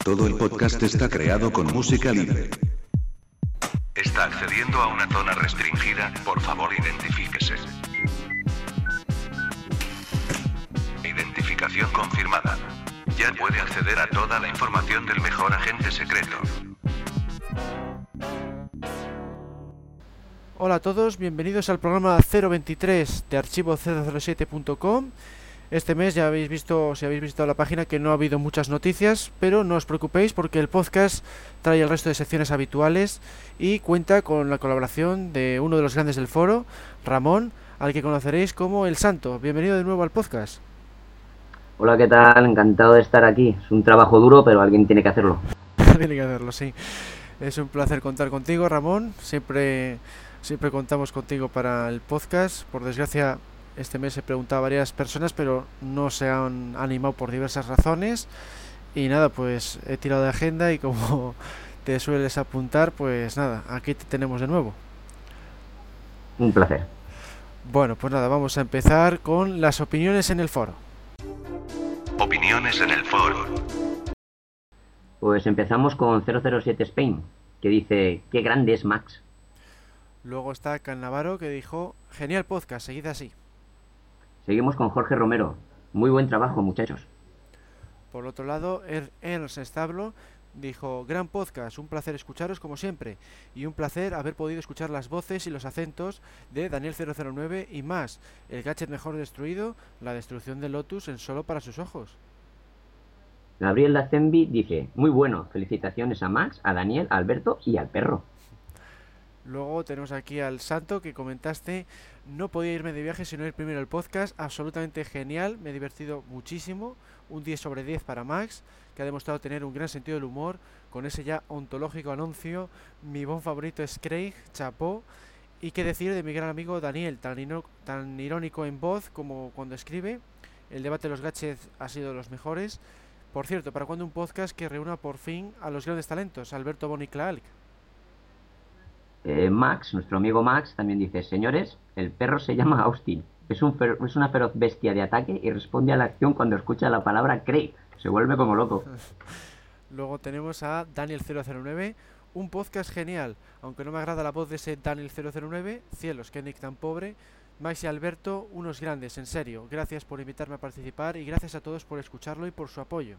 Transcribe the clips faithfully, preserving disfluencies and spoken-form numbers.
Todo el podcast está creado con música libre. Está accediendo a una zona restringida, por favor identifíquese. Identificación confirmada. Ya puede acceder a toda la información del mejor agente secreto. Hola a todos, bienvenidos al programa cero veintitrés de archivo cero cero siete punto com. Este mes ya habéis visto, si habéis visto la página, que no ha habido muchas noticias, pero no os preocupéis porque el podcast trae el resto de secciones habituales y cuenta con la colaboración de uno de los grandes del foro, Ramón, al que conoceréis como El Santo. Bienvenido de nuevo al podcast. Hola, ¿qué tal? Encantado de estar aquí. Es un trabajo duro, pero alguien tiene que hacerlo. Tiene que hacerlo, sí. Es un placer contar contigo, Ramón. Siempre, siempre contamos contigo para el podcast. Por desgracia, este mes he preguntado a varias personas, pero no se han animado por diversas razones. Y nada, pues he tirado de agenda y como te sueles apuntar, pues nada, aquí te tenemos de nuevo. Un placer. Bueno, pues nada, vamos a empezar con las opiniones en el foro. Opiniones en el foro. Pues empezamos con cero cero siete Spain, que dice, qué grande es Max. Luego está Cannavaro, que dijo, genial podcast, seguid así. Seguimos con Jorge Romero. Muy buen trabajo, muchachos. Por otro lado, er Ernst Establo dijo, gran podcast, un placer escucharos como siempre, y un placer haber podido escuchar las voces y los acentos de Daniel cero cero nueve y más, el gadget mejor destruido, la destrucción de Lotus en solo para sus ojos. Gabriel Lazenby dice, muy bueno, felicitaciones a Max, a Daniel, a Alberto y al perro. Luego tenemos aquí al Santo, que comentaste, no podía irme de viaje sin oír primero el podcast, absolutamente genial, me he divertido muchísimo, un diez sobre diez para Max, que ha demostrado tener un gran sentido del humor, con ese ya ontológico anuncio, mi bon favorito es Craig, chapó, y qué decir de mi gran amigo Daniel, tan, tan irónico en voz como cuando escribe, el debate de los gadgets ha sido de los mejores. Por cierto, ¿para cuándo un podcast que reúna por fin a los grandes talentos, Alberto Bon y Clark? Eh, Max, nuestro amigo Max, también dice, señores, el perro se llama Austin. Es, un es una feroz bestia de ataque y responde a la acción cuando escucha la palabra Craig. Se vuelve como loco. Luego tenemos a Daniel cero cero nueve, un podcast genial, aunque no me agrada la voz de ese Daniel cero cero nueve, cielos, qué nick tan pobre. Max y Alberto, unos grandes, en serio. Gracias por invitarme a participar y gracias a todos por escucharlo y por su apoyo.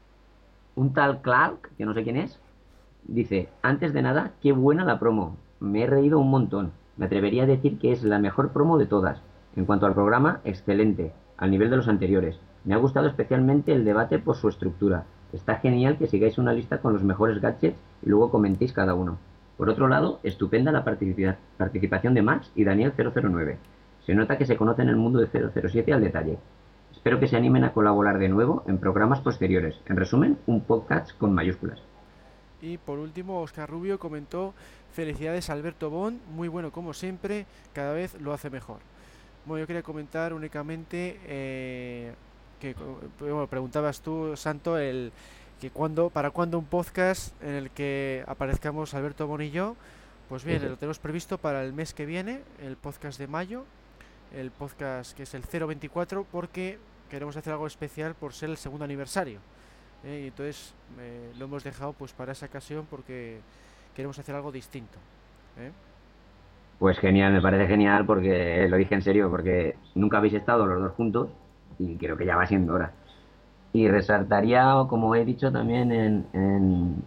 Un tal Clark, que no sé quién es, dice, antes de nada, qué buena la promo. Me he reído un montón. Me atrevería a decir que es la mejor promo de todas. En cuanto al programa, excelente, al nivel de los anteriores. Me ha gustado especialmente el debate por su estructura. Está genial que sigáis una lista con los mejores gadgets y luego comentéis cada uno. Por otro lado, estupenda la participa- participación de Max y Daniel cero cero nueve. Se nota que se conocen el mundo de cero cero siete al detalle. Espero que se animen a colaborar de nuevo en programas posteriores. En resumen, un podcast con mayúsculas. Y por último, Oscar Rubio comentó, felicidades a Alberto Bon, muy bueno como siempre, cada vez lo hace mejor. Bueno, yo quería comentar únicamente eh, que bueno, preguntabas tú, Santo, el que cuando, para cuándo un podcast en el que aparezcamos Alberto Bon y yo. Pues bien, sí, sí. Lo tenemos previsto para el mes que viene, el podcast de mayo, el podcast que es el cero veinticuatro, porque queremos hacer algo especial por ser el segundo aniversario. Eh, y entonces eh, lo hemos dejado pues para esa ocasión porque queremos hacer algo distinto. ¿eh? Pues genial, me parece genial porque lo dije en serio, porque nunca habéis estado los dos juntos y creo que ya va siendo hora. Y resaltaría, como he dicho también en, en,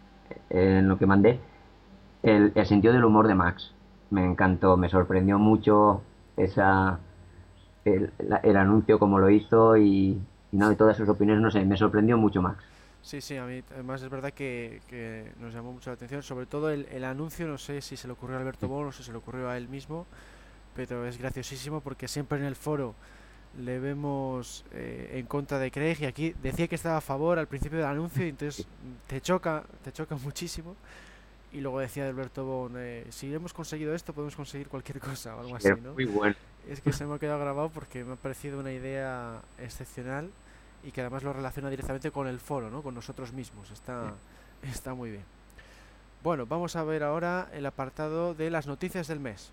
en lo que mandé, el, el sentido del humor de Max. Me encantó, me sorprendió mucho esa el, la, el anuncio como lo hizo y, y no, de todas sus opiniones, no sé, me sorprendió mucho Max. Sí, sí, a mí además es verdad que, que nos llamó mucho la atención, sobre todo el, el anuncio, no sé si se le ocurrió a Alberto Bon o si se le ocurrió a él mismo, pero es graciosísimo porque siempre en el foro le vemos eh, en contra de Craig y aquí decía que estaba a favor al principio del anuncio y entonces te choca, te choca muchísimo. Y luego decía de Alberto Bon, eh, si hemos conseguido esto podemos conseguir cualquier cosa o algo así, ¿no? Muy bueno. Es que se me ha quedado grabado porque me ha parecido una idea excepcional y que además lo relaciona directamente con el foro, ¿no? Con nosotros mismos. Está, está muy bien. Bueno, vamos a ver ahora el apartado de las noticias del mes.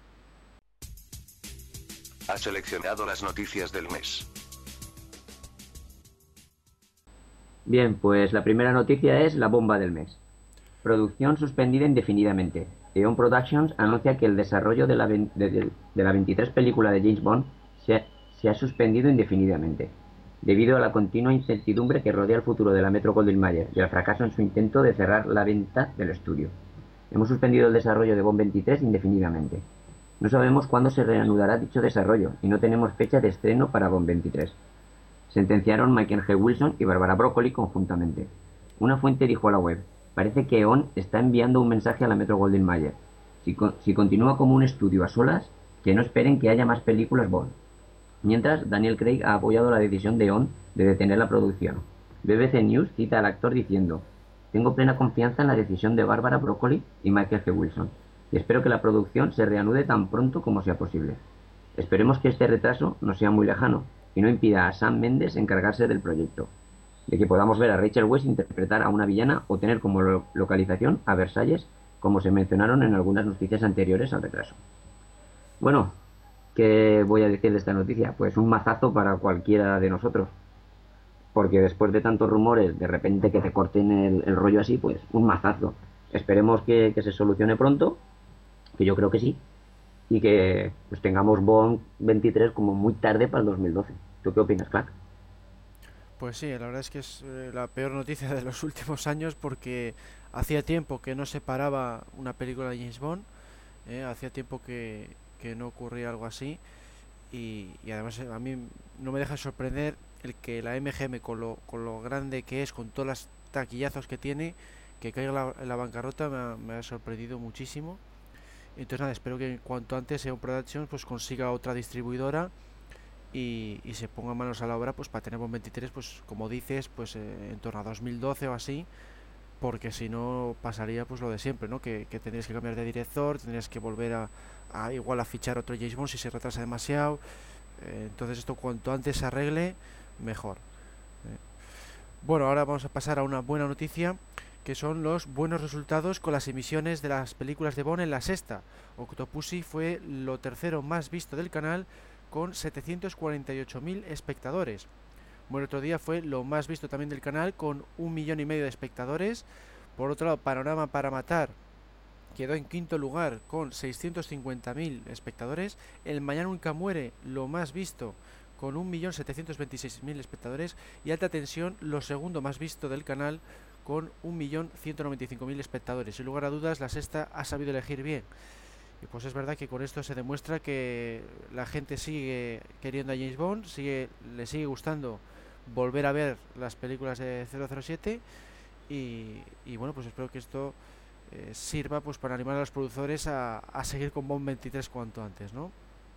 Ha seleccionado las noticias del mes. Bien, pues la primera noticia es la bomba del mes. Producción suspendida indefinidamente. Eon Productions anuncia que el desarrollo de la, de, de, de la veintitrés película de James Bond se ha, se ha suspendido indefinidamente, debido a la continua incertidumbre que rodea el futuro de la Metro Goldwyn Mayer y al fracaso en su intento de cerrar la venta del estudio. Hemos suspendido el desarrollo de Bond veintitrés indefinidamente. No sabemos cuándo se reanudará dicho desarrollo y no tenemos fecha de estreno para Bond veintitrés. Sentenciaron Michael G. Wilson y Barbara Broccoli conjuntamente. Una fuente dijo a la web: parece que Eon está enviando un mensaje a la Metro Goldwyn Mayer. Si, co si continúa como un estudio a solas, que no esperen que haya más películas Bond. Mientras, Daniel Craig ha apoyado la decisión de Eon de detener la producción. B B C News cita al actor diciendo: tengo plena confianza en la decisión de Barbara Broccoli y Michael G. Wilson, y espero que la producción se reanude tan pronto como sea posible. Esperemos que este retraso no sea muy lejano y no impida a Sam Mendes encargarse del proyecto, de que podamos ver a Rachel Weisz interpretar a una villana o tener como lo localización a Versalles, como se mencionaron en algunas noticias anteriores al retraso. Bueno, ¿qué voy a decir de esta noticia? Pues un mazazo para cualquiera de nosotros, porque después de tantos rumores, de repente que te corten el, el rollo así, pues un mazazo. Esperemos que, que se solucione pronto, que yo creo que sí, y que pues tengamos Bond veintitrés como muy tarde para el dos mil doce. ¿Tú qué opinas, Clark? Pues sí, la verdad es que es eh, la peor noticia de los últimos años porque hacía tiempo que no se paraba una película de James Bond, eh, hacía tiempo que, que no ocurría algo así y, y además eh, a mí no me deja sorprender el que la M G M con lo, con lo grande que es, con todos los taquillazos que tiene, que caiga la, en la bancarrota me ha, me ha sorprendido muchísimo. Entonces nada, espero que cuanto antes Eon Productions pues consiga otra distribuidora y, y se ponga manos a la obra pues para tener Bond veintitrés, pues como dices, pues eh, en torno a dos mil doce o así, porque si no pasaría pues lo de siempre, ¿no? Que, que tendrías que cambiar de director, tendrías que volver a, a igual a fichar otro James Bond si se retrasa demasiado. Eh, entonces esto cuanto antes se arregle, mejor. Eh, Bueno, ahora vamos a pasar a una buena noticia, que son los buenos resultados con las emisiones de las películas de Bond en la sexta. Octopussy fue lo tercero más visto del canal con setecientos cuarenta y ocho mil espectadores. Bueno, otro día fue lo más visto también del canal con un millón y medio de espectadores. Por otro lado, Panorama para Matar quedó en quinto lugar con seiscientos cincuenta mil espectadores. El Mañana Nunca Muere, lo más visto, con un millón setecientos veintiséis mil espectadores. Y Alta Tensión, lo segundo más visto del canal, con un millón ciento noventa y cinco mil espectadores. Sin lugar a dudas, la sexta ha sabido elegir bien. Y pues es verdad que con esto se demuestra que la gente sigue queriendo a James Bond, sigue, le sigue gustando volver a ver las películas de cero cero siete y, y bueno, pues espero que esto eh, sirva pues para animar a los productores a, a seguir con Bond veintitrés cuanto antes, ¿no?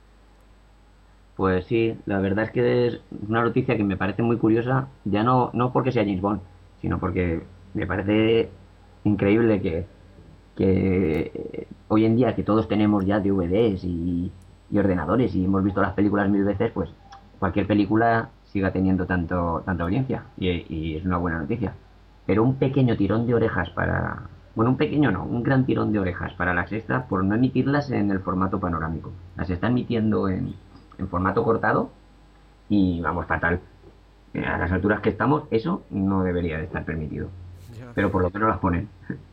Pues sí, la verdad es que es una noticia que me parece muy curiosa, ya no, no porque sea James Bond, sino porque me parece increíble que, que eh, hoy en día que todos tenemos ya D V Ds y, y ordenadores y hemos visto las películas mil veces, pues cualquier película siga teniendo tanto, tanta audiencia y, y es una buena noticia. Pero un pequeño tirón de orejas para... Bueno, un pequeño no, un gran tirón de orejas para la sexta por no emitirlas en el formato panorámico. Las está emitiendo en, en formato cortado y vamos, fatal. Eh, A las alturas que estamos, eso no debería de estar permitido. Ya. Pero por lo menos las ponen.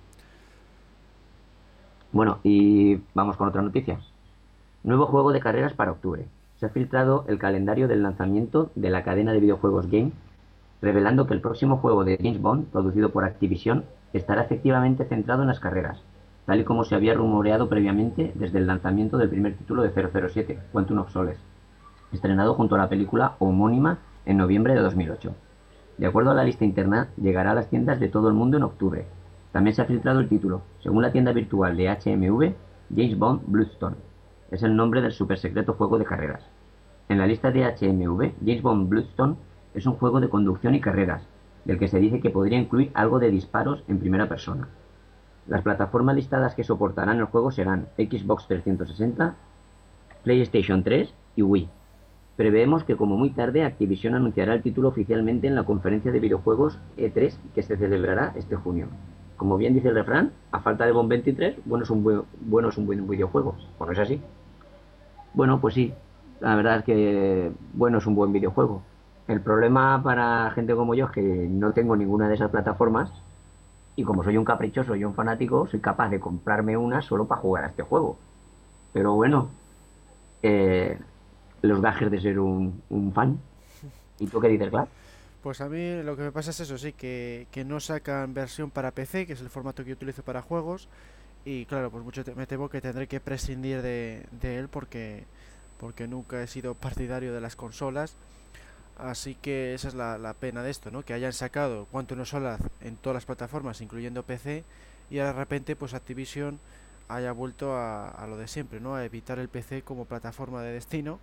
Bueno, y vamos con otra noticia. Nuevo juego de carreras para octubre. Se ha filtrado el calendario del lanzamiento de la cadena de videojuegos Game, revelando que el próximo juego de James Bond, producido por Activision, estará efectivamente centrado en las carreras, tal y como se había rumoreado previamente desde el lanzamiento del primer título de cero cero siete, Quantum of Solace, estrenado junto a la película homónima en noviembre de dos mil ocho. De acuerdo a la lista interna, llegará a las tiendas de todo el mundo en octubre. También se ha filtrado el título. Según la tienda virtual de H M V, James Bond Bloodstone es el nombre del supersecreto juego de carreras. En la lista de H M V, James Bond Bloodstone es un juego de conducción y carreras, del que se dice que podría incluir algo de disparos en primera persona. Las plataformas listadas que soportarán el juego serán Xbox trescientos sesenta, PlayStation tres y Wii. Preveemos que como muy tarde Activision anunciará el título oficialmente en la conferencia de videojuegos E tres que se celebrará este junio. Como bien dice el refrán, a falta de Bond veintitrés, bueno es un buen, bueno es un buen videojuego. ¿O no es así? Bueno, pues sí, la verdad es que bueno es un buen videojuego. El problema para gente como yo es que no tengo ninguna de esas plataformas y como soy un caprichoso y un fanático, soy capaz de comprarme una solo para jugar a este juego. Pero bueno, eh, los gajes de ser un, un fan. ¿Y tú qué dices, Clark? Pues a mí lo que me pasa es eso, sí, que, que no sacan versión para P C, que es el formato que yo utilizo para juegos, y claro, pues mucho te- me temo que tendré que prescindir de, de él porque, porque nunca he sido partidario de las consolas. Así que esa es la, la pena de esto, ¿no? Que hayan sacado Quantum of Solace en todas las plataformas, incluyendo P C, y ahora de repente pues Activision haya vuelto a, a lo de siempre, ¿no? A evitar el P C como plataforma de destino.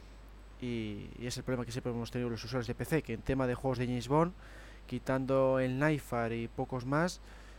Y, y es el problema que siempre hemos tenido los usuarios de P C, que en tema de juegos de James Bond, quitando el Nightfare y pocos más,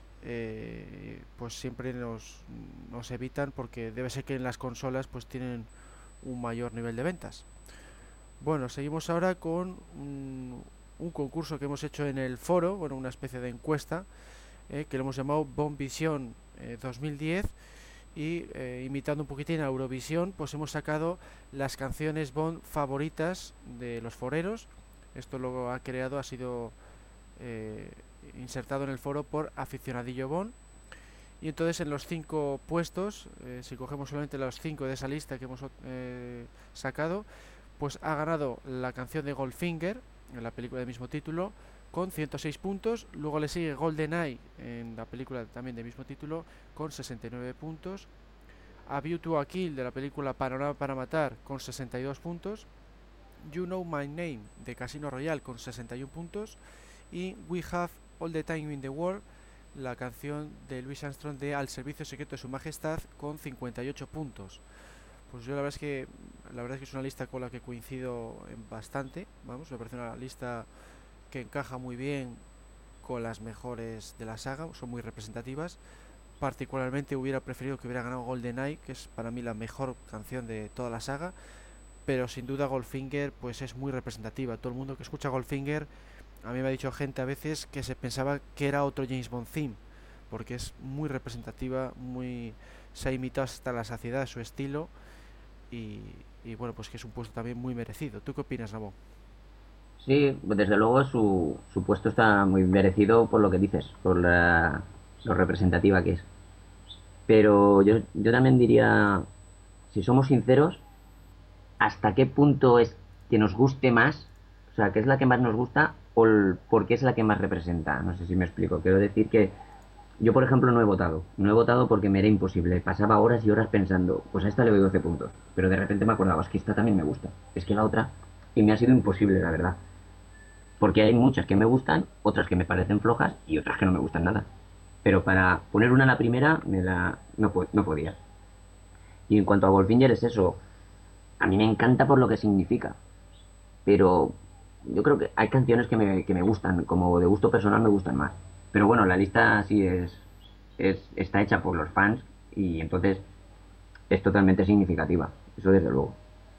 eh, pues siempre nos, nos evitan porque debe ser que en las consolas pues tienen un mayor nivel de ventas. Bueno, seguimos ahora con un, un concurso que hemos hecho en el foro, bueno, una especie de encuesta, eh, que lo hemos llamado Bond Vision eh, dos mil diez, y eh, imitando un poquitín a Eurovisión, pues hemos sacado las canciones Bond favoritas de los foreros. Esto lo ha creado, ha sido eh, insertado en el foro por Aficionadillo Bond. Y entonces en los cinco puestos, eh, si cogemos solamente los cinco de esa lista que hemos eh, sacado, pues ha ganado la canción de Goldfinger, en la película del mismo título, con ciento seis puntos. Luego le sigue GoldenEye, en la película también del mismo título, con sesenta y nueve puntos. A View to a Kill, de la película Panorama para Matar, con sesenta y dos puntos. You Know My Name, de Casino Royale, con sesenta y uno puntos. Y We Have All the Time in the World, la canción de Louis Armstrong de Al Servicio Secreto de Su Majestad, con cincuenta y ocho puntos. Pues yo la verdad es que la verdad es que es una lista con la que coincido en bastante, vamos, me parece una lista que encaja muy bien con las mejores de la saga, son muy representativas. Particularmente hubiera preferido que hubiera ganado GoldenEye, que es para mí la mejor canción de toda la saga, pero sin duda Goldfinger pues es muy representativa. Todo el mundo que escucha Goldfinger, a mí me ha dicho gente a veces que se pensaba que era otro James Bond theme, porque es muy representativa, muy se ha imitado hasta la saciedad su estilo y, y bueno, pues que es un puesto también muy merecido. ¿Tú qué opinas, Ramón? Sí, pues desde luego su, su puesto está muy merecido por lo que dices, por la, lo representativa que es. Pero yo, yo también diría, si somos sinceros, ¿hasta qué punto es que nos guste más? O sea, ¿qué es la que más nos gusta o el- por qué es la que más representa? No sé si me explico. Quiero decir que yo, por ejemplo, no he votado. No he votado porque me era imposible. Pasaba horas y horas pensando, pues a esta le doy doce puntos. Pero de repente me acordaba, es que esta también me gusta. Es que la otra. Y me ha sido imposible, la verdad. Porque hay muchas que me gustan, otras que me parecen flojas y otras que no me gustan nada. Pero para poner una a la primera, me la... no, po- no podía. Y en cuanto a Goldfinger es eso. A mí me encanta por lo que significa. Pero yo creo que hay canciones que me, que me gustan, como de gusto personal me gustan más. Pero bueno, la lista sí es, es, está hecha por los fans y entonces es totalmente significativa, eso desde luego.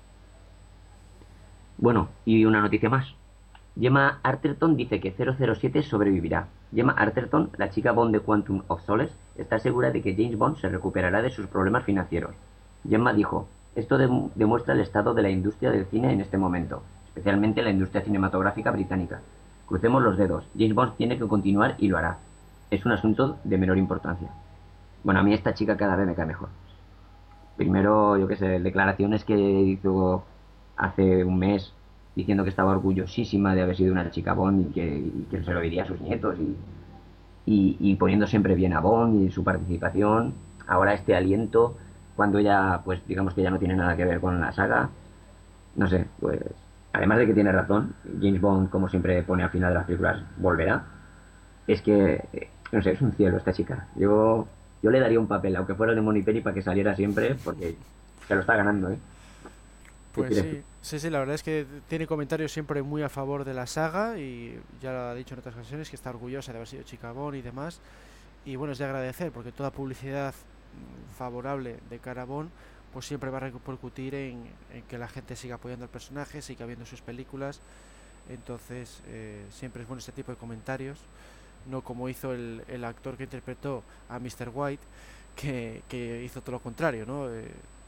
Bueno, y una noticia más. Gemma Arterton dice que cero cero siete sobrevivirá. Gemma Arterton, la chica Bond de Quantum of Solace, está segura de que James Bond se recuperará de sus problemas financieros. Gemma dijo, esto dem- demuestra el estado de la industria del cine en este momento, especialmente la industria cinematográfica británica. Crucemos los dedos, James Bond tiene que continuar y lo hará. Es un asunto de menor importancia. Bueno, a mí esta chica cada vez me cae mejor. Primero, yo qué sé, declaraciones que hizo hace un mes diciendo que estaba orgullosísima de haber sido una chica Bond y que, y que se lo diría a sus nietos y, y, y poniendo siempre bien a Bond y su participación. Ahora este aliento, cuando ella, pues digamos que ya no tiene nada que ver con la saga, no sé, pues además de que tiene razón, James Bond, como siempre pone al final de las películas, volverá. Es que, eh, no sé, es un cielo esta chica. Yo, yo le daría un papel, aunque fuera el de Moni Penny, para que saliera siempre, porque se lo está ganando, ¿eh? ¿Qué Pues quieres tú? sí, sí, sí, la verdad es que tiene comentarios siempre muy a favor de la saga y ya lo ha dicho en otras ocasiones que está orgullosa de haber sido chica Bond y demás. Y bueno, es de agradecer porque toda publicidad mm, favorable de cara a Bond pues siempre va a repercutir en, en que la gente siga apoyando al personaje, siga viendo sus películas. Entonces eh, siempre es bueno este tipo de comentarios, no como hizo el, el actor que interpretó a mister White, que, que hizo todo lo contrario, ¿no? Eh,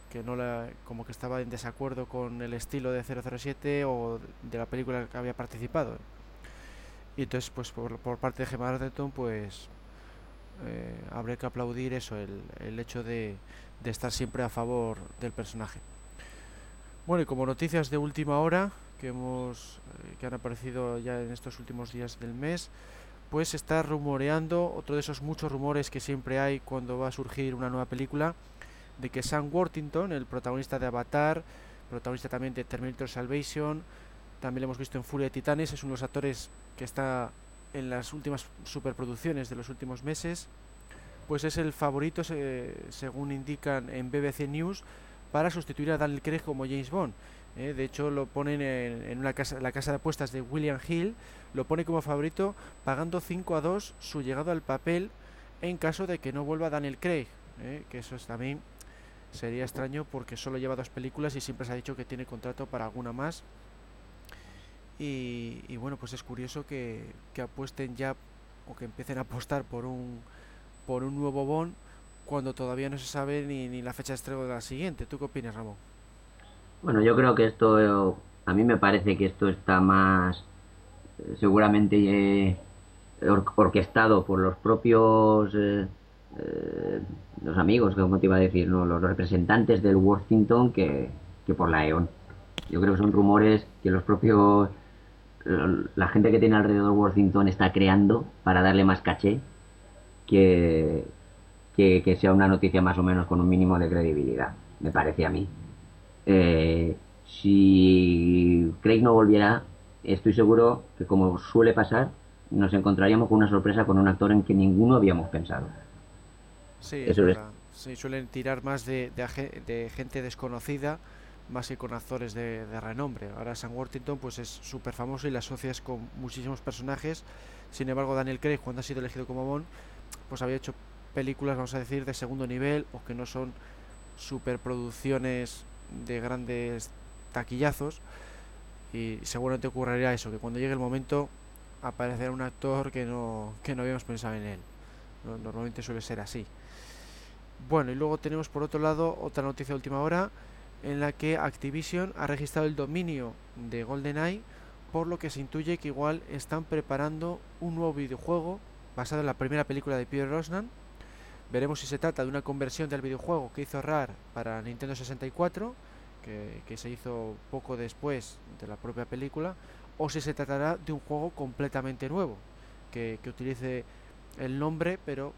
que no la, como que estaba en desacuerdo con el estilo de cero cero siete o de la película que había participado. Y entonces, pues por, por parte de Gemma Arterton, pues eh, habría que aplaudir eso, el, el hecho de, de estar siempre a favor del personaje. Bueno, y como noticias de última hora que hemos eh, que han aparecido ya en estos últimos días del mes, pues se está rumoreando, otro de esos muchos rumores que siempre hay cuando va a surgir una nueva película, de que Sam Worthington, el protagonista de Avatar, protagonista también de Terminator Salvation, también lo hemos visto en Furia de Titanes, es uno de los actores que está en las últimas superproducciones de los últimos meses, pues es el favorito, se, según indican en B B C News, para sustituir a Daniel Craig como James Bond. Eh, de hecho, lo ponen en, en una casa, la casa de apuestas de William Hill, lo pone como favorito, pagando cinco a dos su llegado al papel en caso de que no vuelva Daniel Craig. Eh, que eso es también sería extraño porque solo lleva dos películas y siempre se ha dicho que tiene contrato para alguna más. Y, y bueno, pues es curioso que, que apuesten ya o que empiecen a apostar por un por un nuevo Bond cuando todavía no se sabe ni, ni la fecha de estreno de la siguiente. ¿Tú qué opinas, Ramón? Bueno, yo creo que esto, eh, a mí me parece que esto está más eh, seguramente eh, or- orquestado por los propios, eh, eh, los amigos, como te iba a decir, ¿no? Los representantes del Worthington que, que por la E O N. Yo creo que son rumores que los propios, la gente que tiene alrededor Worthington está creando para darle más caché que, que, que sea una noticia más o menos con un mínimo de credibilidad, me parece a mí. Eh, si Craig no volviera, estoy seguro que, como suele pasar, nos encontraríamos con una sorpresa con un actor en que ninguno habíamos pensado. Sí, es Eso es. verdad. Sí, suelen tirar más de, de, aje- de gente desconocida más que con actores de, de renombre. Ahora Sam Worthington pues es súper famoso y le asocias con muchísimos personajes. Sin embargo, Daniel Craig, cuando ha sido elegido como Bond, pues había hecho películas, vamos a decir, de segundo nivel o que no son superproducciones de grandes taquillazos. Y seguramente ocurrirá eso, que cuando llegue el momento aparecerá un actor que no, que no habíamos pensado en él. No- Normalmente suele ser así. Bueno, y luego tenemos por otro lado otra noticia de última hora en la que Activision ha registrado el dominio de GoldenEye, por lo que se intuye que igual están preparando un nuevo videojuego basado en la primera película de Pierce Brosnan. Veremos si se trata de una conversión del videojuego que hizo Rare para Nintendo sesenta y cuatro, que, que se hizo poco después de la propia película, o si se tratará de un juego completamente nuevo, que, que utilice el nombre, pero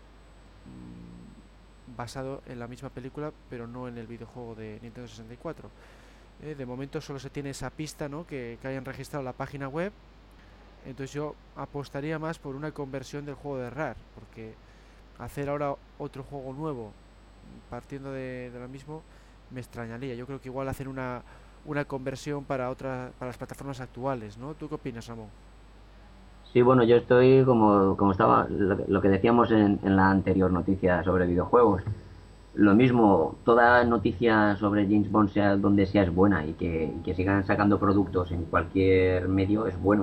mm, basado en la misma película, pero no en el videojuego de Nintendo sesenta y cuatro. Eh, de momento solo se tiene esa pista, ¿no? que, que hayan registrado la página web. Entonces yo apostaría más por una conversión del juego de Rare, porque hacer ahora otro juego nuevo partiendo de, de lo mismo me extrañaría. Yo creo que igual hacer una, una conversión para otra, para las plataformas actuales, ¿no? ¿Tú qué opinas, Ramón? Sí, bueno, yo estoy como, como estaba, lo, que lo que decíamos en, en la anterior noticia sobre videojuegos. Lo mismo, toda noticia sobre James Bond, sea donde sea, es buena y que, y que sigan sacando productos en cualquier medio es bueno.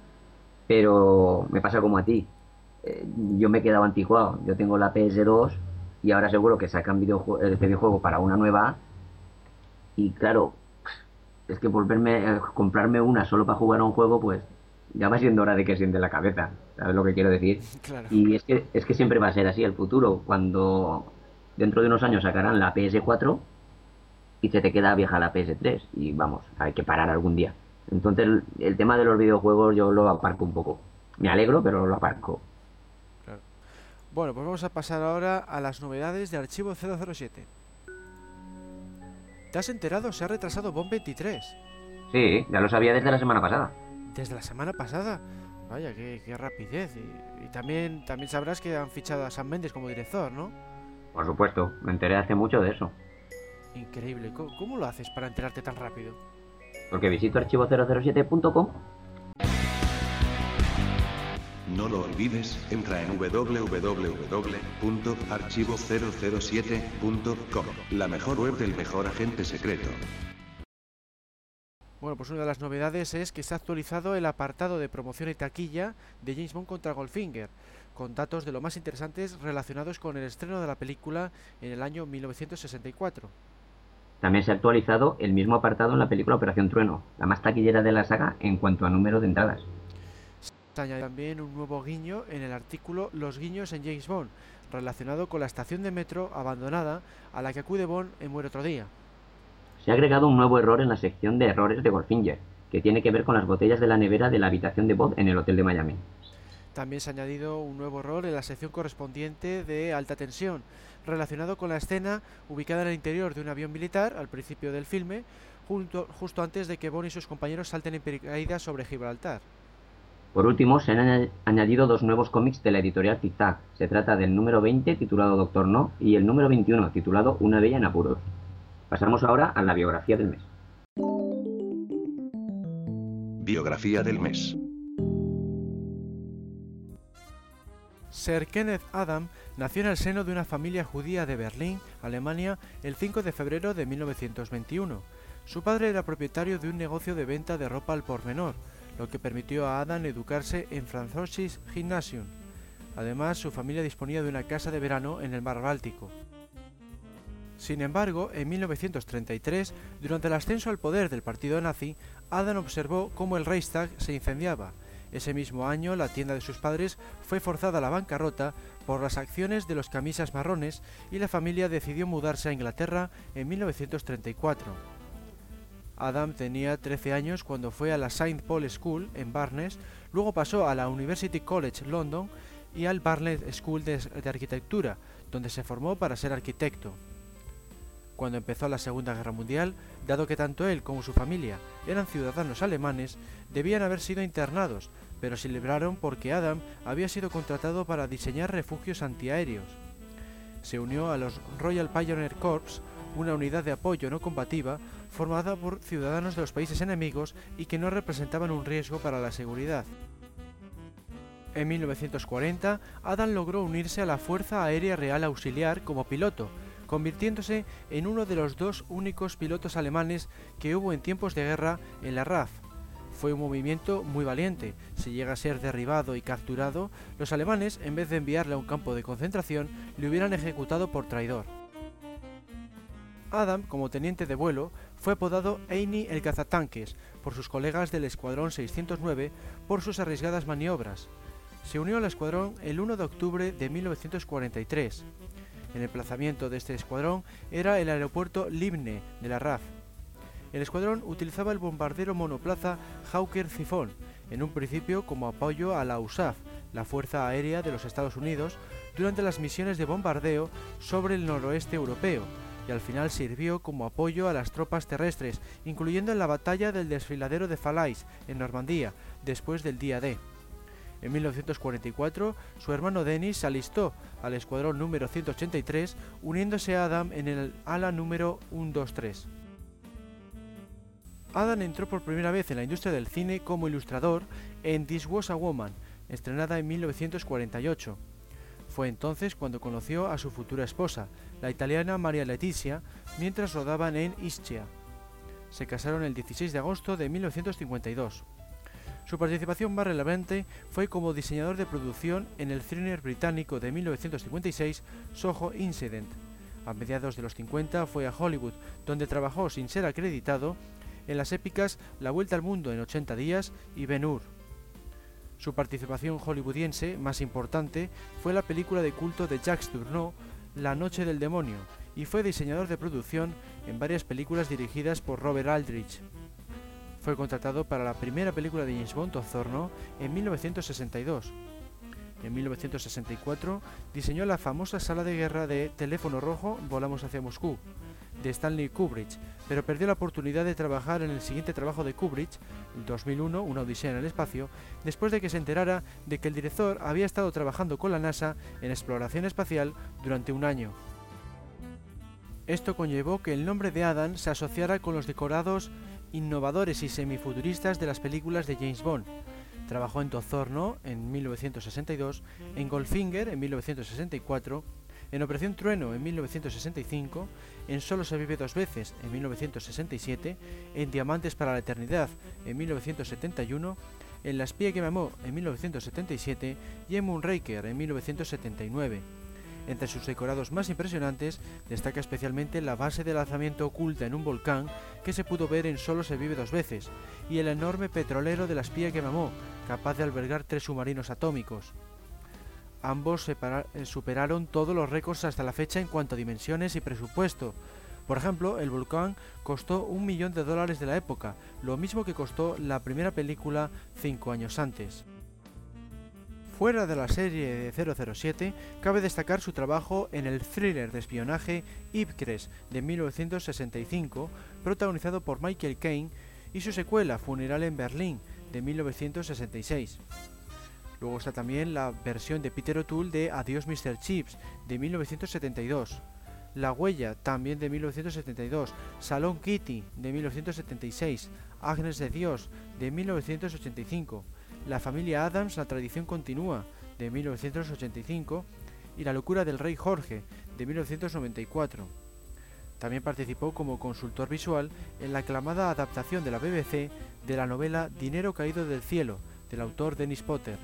Pero me pasa como a ti. Eh, yo me he quedado anticuado. Yo tengo la P S dos y ahora seguro que sacan videojue- este videojuego para una nueva. Y claro, es que volverme a comprarme una solo para jugar a un juego, pues ya va siendo hora de que siente la cabeza. ¿Sabes lo que quiero decir? Claro, Y es que, es que siempre va a ser así el futuro. Cuando dentro de unos años sacarán la P S cuatro y se te queda vieja la P S tres. Y vamos, hay que parar algún día. Entonces, el, el tema de los videojuegos yo lo aparco un poco. Me alegro, pero lo aparco. claro. Bueno, pues vamos a pasar ahora a las novedades de Archivo cero cero siete. ¿Te has enterado? Se ha retrasado Bond veintitrés. Sí, ya lo sabía desde la semana pasada. Desde la semana pasada. Vaya, qué, qué rapidez. Y, y también, también sabrás que han fichado a Sam Mendes como director, ¿no? Por supuesto, me enteré hace mucho de eso. Increíble. ¿Cómo, cómo lo haces para enterarte tan rápido? Porque visito archivo cero cero siete punto com. No lo olvides, entra en w w w punto archivo cero cero siete punto com, la mejor web del mejor agente secreto. Bueno, pues una de las novedades es que se ha actualizado el apartado de promoción y taquilla de James Bond contra Goldfinger, con datos de lo más interesantes relacionados con el estreno de la película en el año mil novecientos sesenta y cuatro. También se ha actualizado el mismo apartado en la película Operación Trueno, la más taquillera de la saga en cuanto a número de entradas. Se añade también un nuevo guiño en el artículo Los guiños en James Bond, relacionado con la estación de metro abandonada a la que acude Bond en Muere otro día. Se ha agregado un nuevo error en la sección de errores de Goldfinger, que tiene que ver con las botellas de la nevera de la habitación de Bond en el hotel de Miami. También se ha añadido un nuevo error en la sección correspondiente de alta tensión, relacionado con la escena ubicada en el interior de un avión militar al principio del filme, junto, justo antes de que Bond y sus compañeros salten en paracaídas sobre Gibraltar. Por último, se han añadido dos nuevos cómics de la editorial Tic Tac. Se trata del número veinte, titulado Doctor No, y el número veintiuno, titulado Una bella en apuros. Pasamos ahora a la biografía del mes. Biografía del mes. Sir Kenneth Adam nació en el seno de una familia judía de Berlín, Alemania, el cinco de febrero de mil novecientos veintiuno. Su padre era propietario de un negocio de venta de ropa al por menor, lo que permitió a Adam educarse en Französisch Gymnasium. Además, su familia disponía de una casa de verano en el mar Báltico. Sin embargo, en mil novecientos treinta y tres, durante el ascenso al poder del partido nazi, Adam observó cómo el Reichstag se incendiaba. Ese mismo año, la tienda de sus padres fue forzada a la bancarrota por las acciones de los camisas marrones y la familia decidió mudarse a Inglaterra en mil novecientos treinta y cuatro. Adam tenía trece años cuando fue a la Saint Paul School en Barnes, luego pasó a la University College London y al Barnet School de, de Arquitectura, donde se formó para ser arquitecto. Cuando empezó la Segunda Guerra Mundial, dado que tanto él como su familia eran ciudadanos alemanes, debían haber sido internados, pero se libraron porque Adam había sido contratado para diseñar refugios antiaéreos. Se unió a los Royal Pioneer Corps, una unidad de apoyo no combativa formada por ciudadanos de los países enemigos y que no representaban un riesgo para la seguridad. En mil novecientos cuarenta, Adam logró unirse a la Fuerza Aérea Real Auxiliar como piloto, convirtiéndose en uno de los dos únicos pilotos alemanes que hubo en tiempos de guerra en la R A F. Fue un movimiento muy valiente. Si llega a ser derribado y capturado, los alemanes, en vez de enviarle a un campo de concentración, le hubieran ejecutado por traidor. Adam, como teniente de vuelo, fue apodado Heini el cazatanques por sus colegas del Escuadrón seiscientos nueve por sus arriesgadas maniobras. Se unió al escuadrón el uno de octubre de mil novecientos cuarenta y tres. El emplazamiento de este escuadrón era el aeropuerto Livne de la R A F. El escuadrón utilizaba el bombardero monoplaza Hawker Typhoon, en un principio como apoyo a la U S A F, la Fuerza Aérea de los Estados Unidos, durante las misiones de bombardeo sobre el noroeste europeo, y al final sirvió como apoyo a las tropas terrestres, incluyendo en la batalla del desfiladero de Falaise, en Normandía, después del día D. En mil novecientos cuarenta y cuatro, su hermano Denis se alistó al escuadrón número ciento ochenta y tres, uniéndose a Adam en el ala número ciento veintitrés. Adam entró por primera vez en la industria del cine como ilustrador en This Was a Woman, estrenada en mil novecientos cuarenta y ocho. Fue entonces cuando conoció a su futura esposa, la italiana Maria Letizia, mientras rodaban en Ischia. Se casaron el dieciséis de agosto de mil novecientos cincuenta y dos. Su participación más relevante fue como diseñador de producción en el thriller británico de mil novecientos cincuenta y seis, Soho Incident. A mediados de los cincuenta fue a Hollywood, donde trabajó sin ser acreditado en las épicas La Vuelta al Mundo en ochenta días y Ben-Hur. Su participación hollywoodiense más importante fue la película de culto de Jacques Tourneur, La Noche del Demonio, y fue diseñador de producción en varias películas dirigidas por Robert Aldrich. Fue contratado para la primera película de James Bond, Osorno, en mil novecientos sesenta y dos. En mil novecientos sesenta y cuatro diseñó la famosa sala de guerra de Teléfono Rojo, Volamos hacia Moscú, de Stanley Kubrick, pero perdió la oportunidad de trabajar en el siguiente trabajo de Kubrick, el dos mil uno, Una odisea en el espacio, después de que se enterara de que el director había estado trabajando con la NASA en exploración espacial durante un año. Esto conllevó que el nombre de Adam se asociara con los decorados innovadores y semifuturistas de las películas de James Bond. Trabajó en Osorno en mil novecientos sesenta y dos, en Goldfinger en mil novecientos sesenta y cuatro, en Operación Trueno en mil novecientos sesenta y cinco, en Solo se vive dos veces en mil novecientos sesenta y siete, en Diamantes para la eternidad en mil novecientos setenta y uno, en La espía que me amó en mil novecientos setenta y siete y en Moonraker en mil novecientos setenta y nueve. Entre sus decorados más impresionantes destaca especialmente la base de lanzamiento oculta en un volcán que se pudo ver en Solo se vive dos veces, y el enorme petrolero de la espía que mamó, capaz de albergar tres submarinos atómicos. Ambos superaron todos los récords hasta la fecha en cuanto a dimensiones y presupuesto. Por ejemplo, el volcán costó un millón de dólares de la época, lo mismo que costó la primera película cinco años antes. Fuera de la serie de cero cero siete, cabe destacar su trabajo en el thriller de espionaje Ipcress de mil novecientos sesenta y cinco, protagonizado por Michael Caine, y su secuela Funeral en Berlín de mil novecientos sesenta y seis. Luego está también la versión de Peter O'Toole de Adiós mister Chips de mil novecientos setenta y dos, La Huella también de mil novecientos setenta y dos, Salón Kitty de mil novecientos setenta y seis, Agnes de Dios de mil novecientos ochenta y cinco, La familia Adams, la tradición continúa de mil novecientos ochenta y cinco y La locura del rey Jorge de mil novecientos noventa y cuatro. También participó como consultor visual en la aclamada adaptación de la B B C de la novela Dinero caído del cielo, del autor Dennis Potter.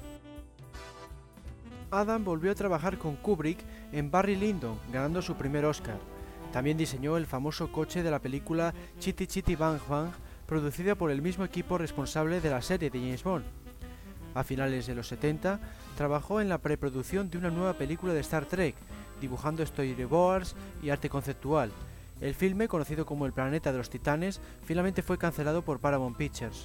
Adam volvió a trabajar con Kubrick en Barry Lyndon, ganando su primer Oscar. También diseñó el famoso coche de la película Chitty Chitty Bang Bang, producida por el mismo equipo responsable de la serie de James Bond. A finales de los setenta, trabajó en la preproducción de una nueva película de Star Trek, dibujando storyboards y arte conceptual. El filme, conocido como El planeta de los titanes, finalmente fue cancelado por Paramount Pictures.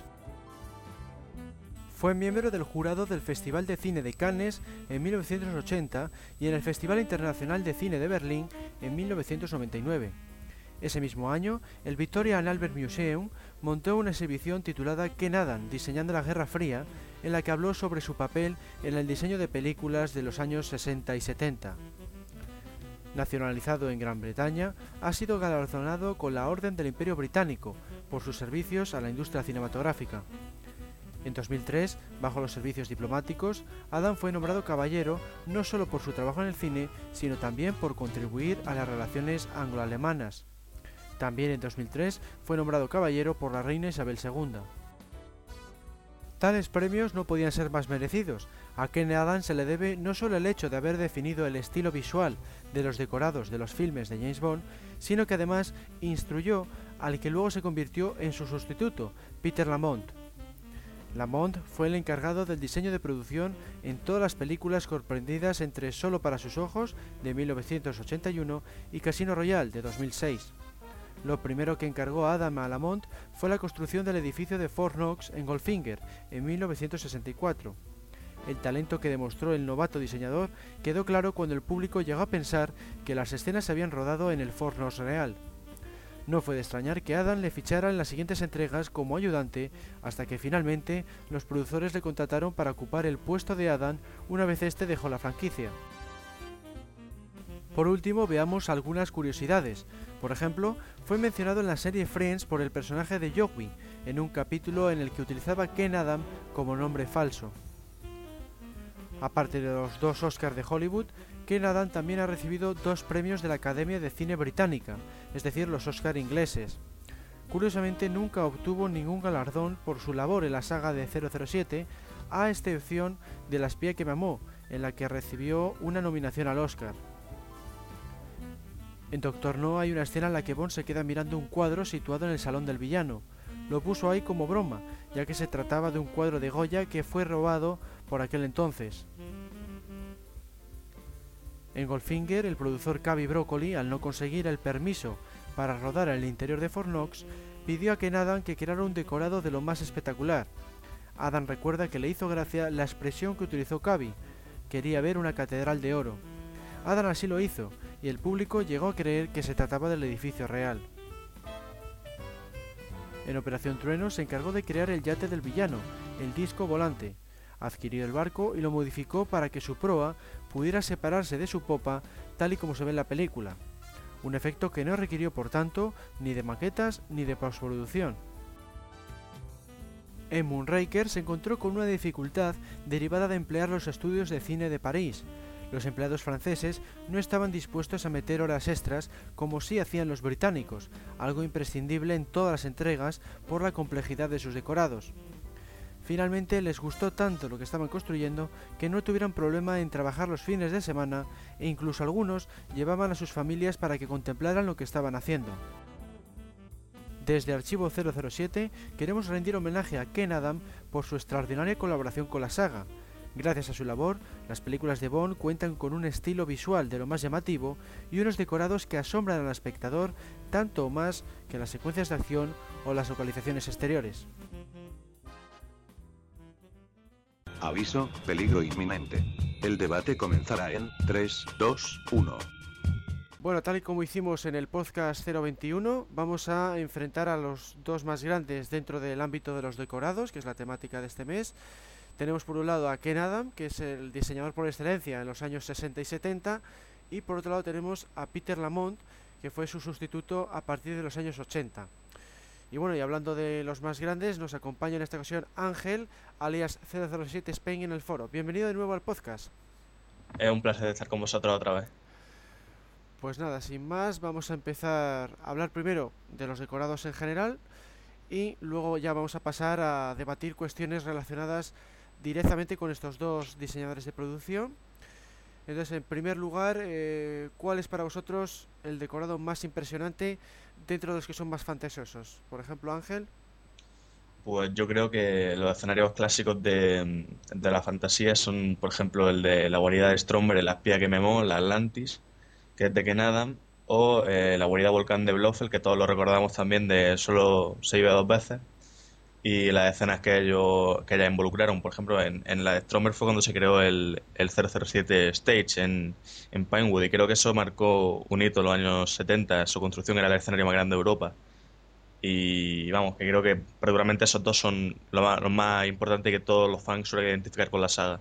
Fue miembro del jurado del Festival de Cine de Cannes en mil novecientos ochenta y en el Festival Internacional de Cine de Berlín en mil novecientos noventa y nueve. Ese mismo año, el Victoria and Albert Museum montó una exhibición titulada Ken Adam, diseñando la Guerra Fría, en la que habló sobre su papel en el diseño de películas de los años sesenta y setenta. Nacionalizado en Gran Bretaña, ha sido galardonado con la Orden del Imperio Británico por sus servicios a la industria cinematográfica. En dos mil tres, bajo los servicios diplomáticos, Adam fue nombrado caballero no solo por su trabajo en el cine, sino también por contribuir a las relaciones anglo-alemanas. También en dos mil tres fue nombrado caballero por la reina Isabel segunda. Tales premios no podían ser más merecidos. A Ken Adam se le debe no solo el hecho de haber definido el estilo visual de los decorados de los filmes de James Bond, sino que además instruyó al que luego se convirtió en su sustituto, Peter Lamont. Lamont fue el encargado del diseño de producción en todas las películas comprendidas entre Solo para sus ojos de mil novecientos ochenta y uno y Casino Royale de dos mil seis. Lo primero que encargó Adam a Lamont fue la construcción del edificio de Fort Knox en Goldfinger en mil novecientos sesenta y cuatro. El talento que demostró el novato diseñador quedó claro cuando el público llegó a pensar que las escenas se habían rodado en el Fort Knox real. No fue de extrañar que Adam le fichara en las siguientes entregas como ayudante, hasta que finalmente los productores le contrataron para ocupar el puesto de Adam una vez este dejó la franquicia. Por último, veamos algunas curiosidades. Por ejemplo, fue mencionado en la serie Friends por el personaje de Joey, en un capítulo en el que utilizaba Ken Adam como nombre falso. Aparte de los dos Oscars de Hollywood, Ken Adam también ha recibido dos premios de la Academia de Cine Británica, es decir, los Oscar ingleses. Curiosamente, nunca obtuvo ningún galardón por su labor en la saga de cero cero siete, a excepción de La espía que me amó, en la que recibió una nominación al Oscar. En Doctor No hay una escena en la que Bond se queda mirando un cuadro situado en el salón del villano. Lo puso ahí como broma, ya que se trataba de un cuadro de Goya que fue robado por aquel entonces. En Goldfinger, el productor Cubby Broccoli, al no conseguir el permiso para rodar en el interior de Fort Knox, pidió a Ken Adam que creara un decorado de lo más espectacular. Adam recuerda que le hizo gracia la expresión que utilizó Cubby: quería ver una catedral de oro. Adam así lo hizo, y el público llegó a creer que se trataba del edificio real. En Operación Trueno se encargó de crear el yate del villano, el disco volante. Adquirió el barco y lo modificó para que su proa pudiera separarse de su popa, tal y como se ve en la película. Un efecto que no requirió, por tanto, ni de maquetas ni de postproducción. En Moonraker se encontró con una dificultad derivada de emplear los estudios de cine de París. Los empleados franceses no estaban dispuestos a meter horas extras como sí hacían los británicos, algo imprescindible en todas las entregas por la complejidad de sus decorados. Finalmente les gustó tanto lo que estaban construyendo que no tuvieron problema en trabajar los fines de semana e incluso algunos llevaban a sus familias para que contemplaran lo que estaban haciendo. Desde Archivo cero cero siete queremos rendir homenaje a Ken Adam por su extraordinaria colaboración con la saga. Gracias a su labor, las películas de Bond cuentan con un estilo visual de lo más llamativo y unos decorados que asombran al espectador tanto o más que las secuencias de acción o las localizaciones exteriores. Aviso, peligro inminente. El debate comenzará en tres, dos, uno. Bueno, tal y como hicimos en el podcast cero veintiuno, vamos a enfrentar a los dos más grandes dentro del ámbito de los decorados, que es la temática de este mes. Tenemos por un lado a Ken Adam, que es el diseñador por excelencia en los años sesenta y setenta, y por otro lado tenemos a Peter Lamont, que fue su sustituto a partir de los años ochenta. Y bueno, y hablando de los más grandes, nos acompaña en esta ocasión Ángel, alias cero cero siete Spain en el foro. Bienvenido de nuevo al podcast. Es un placer estar con vosotros otra vez. Pues nada, sin más, vamos a empezar a hablar primero de los decorados en general y luego ya vamos a pasar a debatir cuestiones relacionadas directamente con estos dos diseñadores de producción. Entonces, en primer lugar, eh, ¿cuál es para vosotros el decorado más impresionante dentro de los que son más fantasiosos? Por ejemplo, Ángel. Pues yo creo que los escenarios clásicos de, de la fantasía son, por ejemplo, el de la guarida de Stromberg, la espía que memó, la Atlantis, que es de Ken Adam, o eh, la guarida volcán de Blofeld, que todos lo recordamos también de Solo se vive dos veces, y las escenas que ellos que ellas involucraron. Por ejemplo, en, en la de Stromberg fue cuando se creó el, el cero cero siete Stage en, en Pinewood, y creo que eso marcó un hito en los años setenta. Su construcción era el escenario más grande de Europa. Y vamos, que creo que particularmente esos dos son lo más, lo más importante que todos los fans suelen identificar con la saga.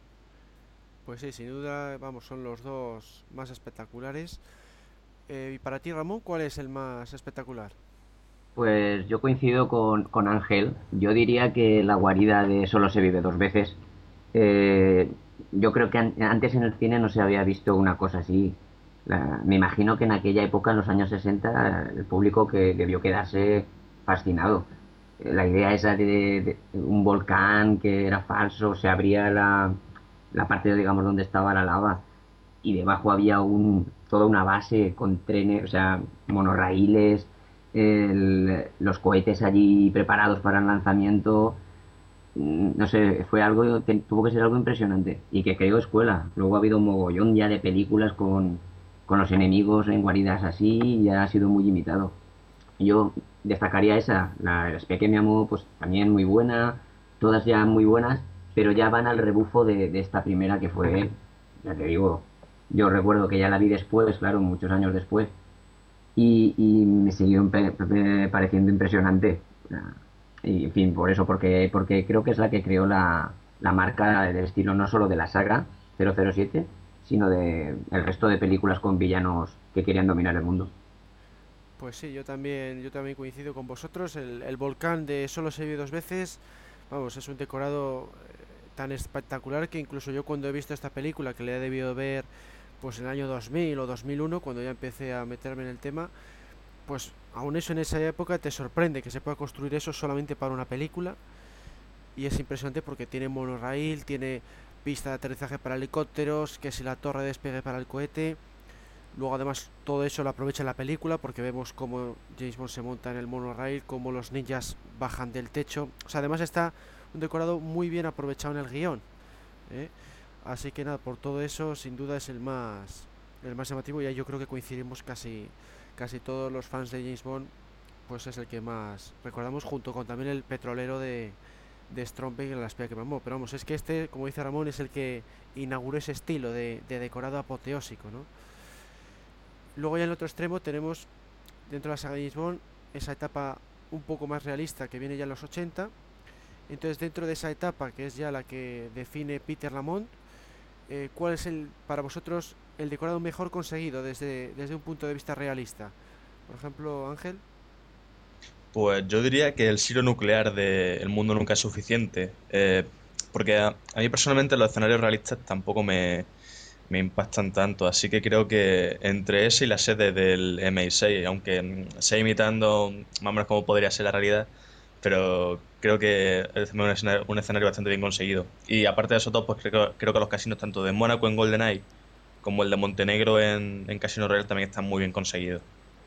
Pues sí, sin duda, vamos, son los dos más espectaculares. Eh, y para ti, Ramón, ¿cuál es el más espectacular? Pues yo coincido con, con Ángel. Yo diría que la guarida de Solo se vive dos veces. Eh, yo creo que an- antes en el cine no se había visto una cosa así. La- me imagino que en aquella época, en los años sesenta, el público que debió quedarse fascinado. Eh, La idea esa de, de un volcán que era falso, se abría la, la parte, digamos, donde estaba la lava y debajo había un, toda una base con trenes, o sea, monorraíles, el- los cohetes allí preparados para el lanzamiento. Mm, No sé, fue algo, que tuvo que ser algo impresionante y que creó escuela. Luego ha habido un mogollón ya de películas con, con los enemigos en guaridas así y ya ha sido muy imitado. Yo destacaría esa, la espía que me amó, pues también muy buena, todas ya muy buenas, pero ya van al rebufo de, de esta primera que fue, ya te digo, yo recuerdo que ya la vi después, claro, muchos años después, y, y me siguió empe- me pareciendo impresionante. Ah, Y en fin, por eso, porque, porque creo que es la que creó la, la marca del estilo no solo de la saga cero cero siete, sino de el resto de películas con villanos que querían dominar el mundo. Pues sí, yo también, yo también coincido con vosotros. El, el volcán de Solo se vive dos veces, vamos, es un decorado eh, tan espectacular que incluso yo cuando he visto esta película, que le he debido ver pues en el año dos mil o dos mil uno, cuando ya empecé a meterme en el tema, pues aún eso en esa época te sorprende que se pueda construir eso solamente para una película. Y es impresionante porque tiene monoraíl, tiene pista de aterrizaje para helicópteros, que si la torre de despegue para el cohete. Luego además todo eso lo aprovecha en la película porque vemos cómo James Bond se monta en el monorail, cómo los ninjas bajan del techo. O sea, además está un decorado muy bien aprovechado en el guión, ¿eh? Así que nada, por todo eso sin duda es el más el más llamativo y ahí yo creo que coincidimos casi casi todos los fans de James Bond, pues es el que más recordamos junto con también el petrolero de de Stromberg en la espía que mamó. Pero vamos, es que este, como dice Ramón, es el que inauguró ese estilo de, de decorado apoteósico, ¿no? Luego ya en el otro extremo tenemos dentro de la saga de James Bond esa etapa un poco más realista que viene ya en los ochenta. Entonces dentro de esa etapa, que es ya la que define Peter Lamont, eh, ¿cuál es el para vosotros el decorado mejor conseguido desde, desde un punto de vista realista? Por ejemplo, Ángel. Pues yo diría que el silo nuclear de El mundo nunca es suficiente, eh, porque a, a mí personalmente los escenarios realistas tampoco me, me impactan tanto, así que creo que entre ese y la sede del M I seis, aunque mm, sea imitando más o menos como podría ser la realidad, pero creo que es un escenario, un escenario bastante bien conseguido. Y aparte de esos dos, pues creo, creo que los casinos, tanto de Mónaco en GoldenEye como el de Montenegro en, en Casino Royale, también están muy bien conseguidos.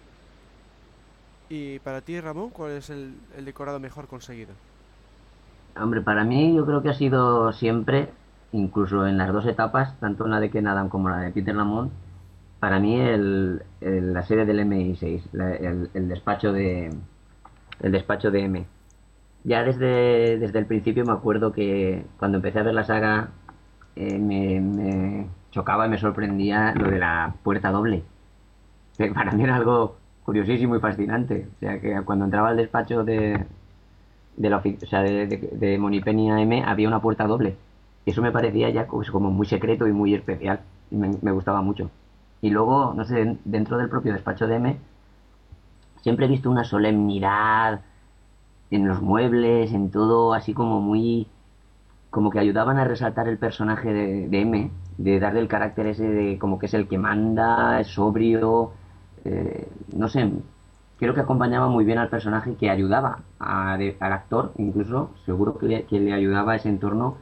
Y para ti, Ramón, ¿cuál es el, el decorado mejor conseguido? Hombre, para mí yo creo que ha sido siempre, incluso en las dos etapas, tanto en la de Ken Adam como la de Peter Lamont, para mí el, el- la serie del M I seis, la- el, el despacho de, el despacho de M. Ya desde, desde el principio me acuerdo que cuando empecé a ver la saga eh, me, me chocaba y me sorprendía lo de la puerta doble. Que para mí era algo curiosísimo y fascinante. O sea, que cuando entraba al despacho de, de la ofi- o sea, de, de, de Moneypenny A M había una puerta doble. Y eso me parecía ya pues, como muy secreto y muy especial. Y me, me gustaba mucho. Y luego, no sé, dentro del propio despacho de M, siempre he visto una solemnidad en los muebles, en todo, así como muy, como que ayudaban a resaltar el personaje de, de M, de darle el carácter ese de como que es el que manda, es sobrio, eh, no sé, creo que acompañaba muy bien al personaje, que ayudaba a- de- al actor, incluso, seguro que le, que le ayudaba a ese entorno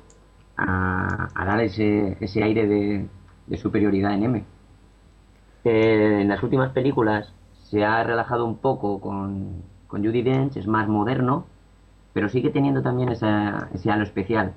a, a dar ese, ese aire de, de superioridad en M. Eh, en las últimas películas se ha relajado un poco con, con Judi Dench, es más moderno, pero sigue teniendo también esa, ese halo especial.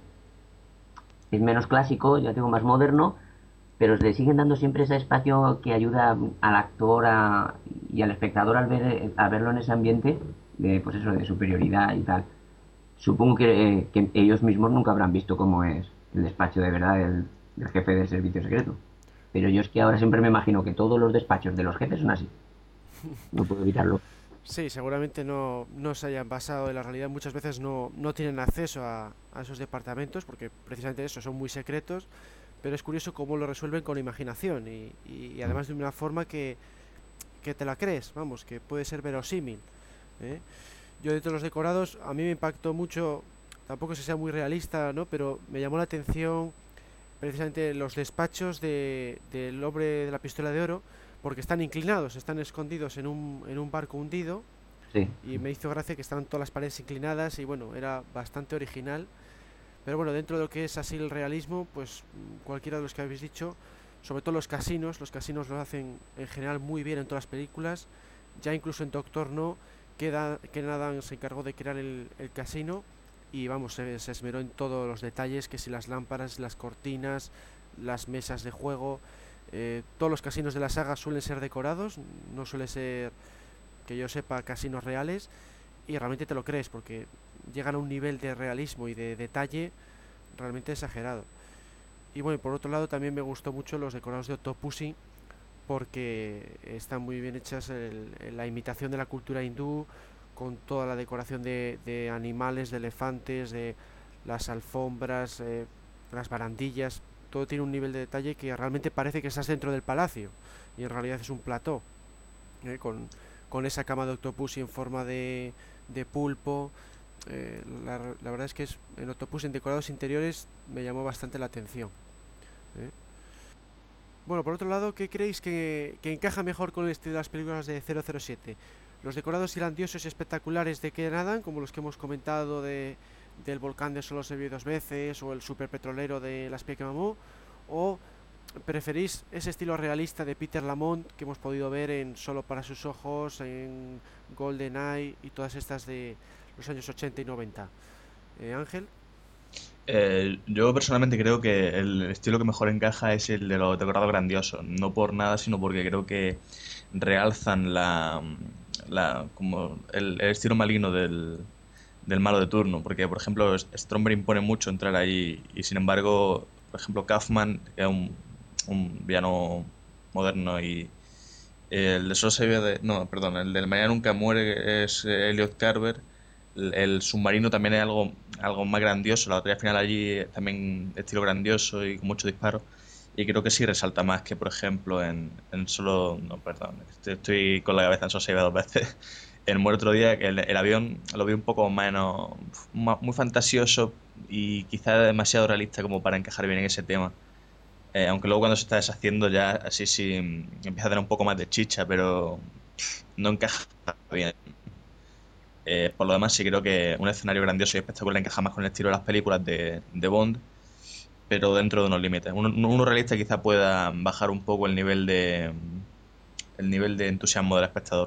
Es menos clásico, ya tengo más moderno, pero le siguen dando siempre ese espacio que ayuda al actor a- y al espectador al ver, a verlo en ese ambiente de, pues eso, de superioridad y tal. Supongo que, eh, que ellos mismos nunca habrán visto cómo es el despacho de verdad del, del jefe del servicio secreto. Pero yo es que ahora siempre me imagino que todos los despachos de los jefes son así. No puedo evitarlo. Sí, seguramente no, no se hayan basado en la realidad. Muchas veces no, no tienen acceso a, a esos departamentos porque precisamente eso, son muy secretos. Pero es curioso cómo lo resuelven con imaginación y, y- y además de una forma que, que te la crees, vamos, que puede ser verosímil. ¿Eh? Yo dentro de los decorados, a mí me impactó mucho, tampoco es que sea muy realista, ¿no? Pero me llamó la atención precisamente los despachos de, del hombre de la pistola de oro, porque están inclinados, están escondidos en un, en un barco hundido, Sí, y me hizo gracia que estaban todas las paredes inclinadas, y bueno, era bastante original. Pero bueno, dentro de lo que es así el realismo, pues mm, cualquiera de los que habéis dicho, sobre todo los casinos, los casinos lo hacen en general muy bien en todas las películas, ya incluso en Doctor No, que, da, que Nadan se encargó de crear el, el casino, y vamos, se, se esmeró en todos los detalles, que si las lámparas, las cortinas, las mesas de juego, eh, todos los casinos de la saga suelen ser decorados, no suele ser, que yo sepa, casinos reales, y realmente te lo crees, porque llegan a un nivel de realismo y de detalle realmente exagerado. Y bueno, por otro lado también me gustó mucho los decorados de Octopussy, porque están muy bien hechas el- el- la imitación de la cultura hindú, con toda la decoración de, de animales, de elefantes, de las alfombras, eh, las barandillas, todo tiene un nivel de detalle que realmente parece que estás dentro del palacio y en realidad es un plató, ¿eh? con, con esa cama de Octopussy en forma de, de pulpo. Eh, la, la verdad es que es, en Octopus en decorados interiores me llamó bastante la atención. ¿Eh? Bueno, por otro lado, ¿qué creéis que, que encaja mejor con el estilo de las películas de cero cero siete? ¿Los decorados grandiosos y espectaculares de Ken Adam, como los que hemos comentado de, del volcán de Solo se vio dos veces, o el superpetrolero de Las Pies que mamó? ¿O preferís ese estilo realista de Peter Lamont que hemos podido ver en Solo para sus ojos, en GoldenEye y todas estas de los años ochenta y noventa? ¿Eh, Ángel? Eh, yo personalmente creo que el estilo que mejor encaja es el de los decorados grandiosos. No por nada, sino porque creo que realzan la, la como el, el estilo maligno del, del malo de turno. Porque, por ejemplo, Stromberg impone mucho entrar ahí y, sin embargo, por ejemplo, Kaufman, que es un, un villano moderno y el de Solo se vive de... No, perdón, el del Mañana Nunca Muere es eh, Elliot Carver. El, el submarino también es algo, algo más grandioso. La batalla final allí es también de estilo grandioso y con muchos disparos. Y creo que sí resalta más que, por ejemplo, en, en Solo... No, perdón, estoy, estoy con la cabeza en Solo se vive dos veces. En Muere otro día, que el, el avión lo vi un poco menos... ma- muy fantasioso y quizá demasiado realista como para encajar bien en ese tema. Eh, aunque luego cuando se está deshaciendo ya así sí mm, empieza a tener un poco más de chicha, pero pff, no encaja bien. Eh, por lo demás, sí creo que un escenario grandioso y espectacular encaja más con el estilo de las películas de, de Bond, pero dentro de unos límites. Uno, uno realista quizá pueda bajar un poco el nivel de el nivel de entusiasmo del espectador.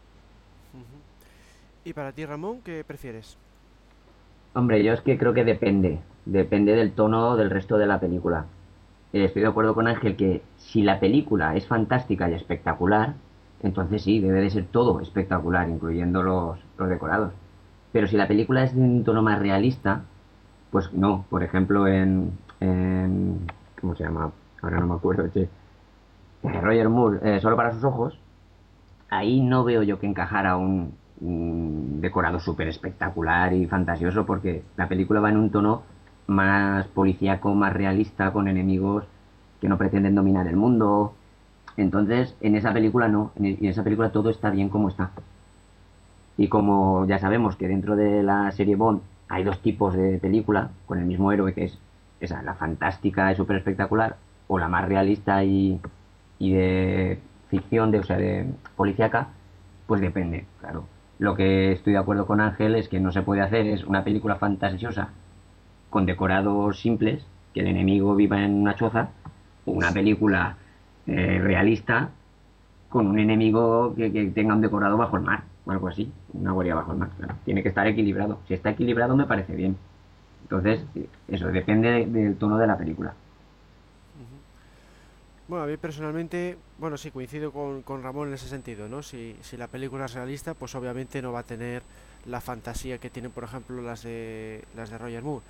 Ujú. ¿Y para ti, Ramón, qué prefieres? Hombre, yo es que creo que depende. Depende del tono del resto de la película. Eh, estoy de acuerdo con Ángel que si la película es fantástica y espectacular, entonces sí, debe de ser todo espectacular, incluyendo los, los decorados. Pero si la película es de un tono más realista, pues no. Por ejemplo, en, en- ¿cómo se llama? Ahora no me acuerdo, che. Eh, Roger Moore, eh, Solo para sus ojos, ahí no veo yo que encajara un, un decorado súper espectacular y fantasioso, porque la película va en un tono más policíaco, más realista, con enemigos que no pretenden dominar el mundo. Entonces, en esa película no, en, en esa película todo está bien como está. Y como ya sabemos que dentro de la serie Bond hay dos tipos de película con el mismo héroe, que es esa, la fantástica y súper espectacular, o la más realista y, y de ficción, de, o sea, de policíaca, pues depende, claro. Lo que estoy de acuerdo con Ángel es que no se puede hacer es una película fantasiosa con decorados simples, que el enemigo viva en una choza, o una película eh, realista con un enemigo que, que tenga un decorado bajo el mar, o algo así, una guardia bajo el mar, claro. Tiene que estar equilibrado. Si está equilibrado me parece bien. Entonces, eso depende de- del tono de la película. Ujú. Bueno, a mí personalmente, bueno, sí, coincido con, con Ramón en ese sentido, ¿no? Si, si la película es realista, pues obviamente no va a tener la fantasía que tienen, por ejemplo, las de, las de Roger Moore.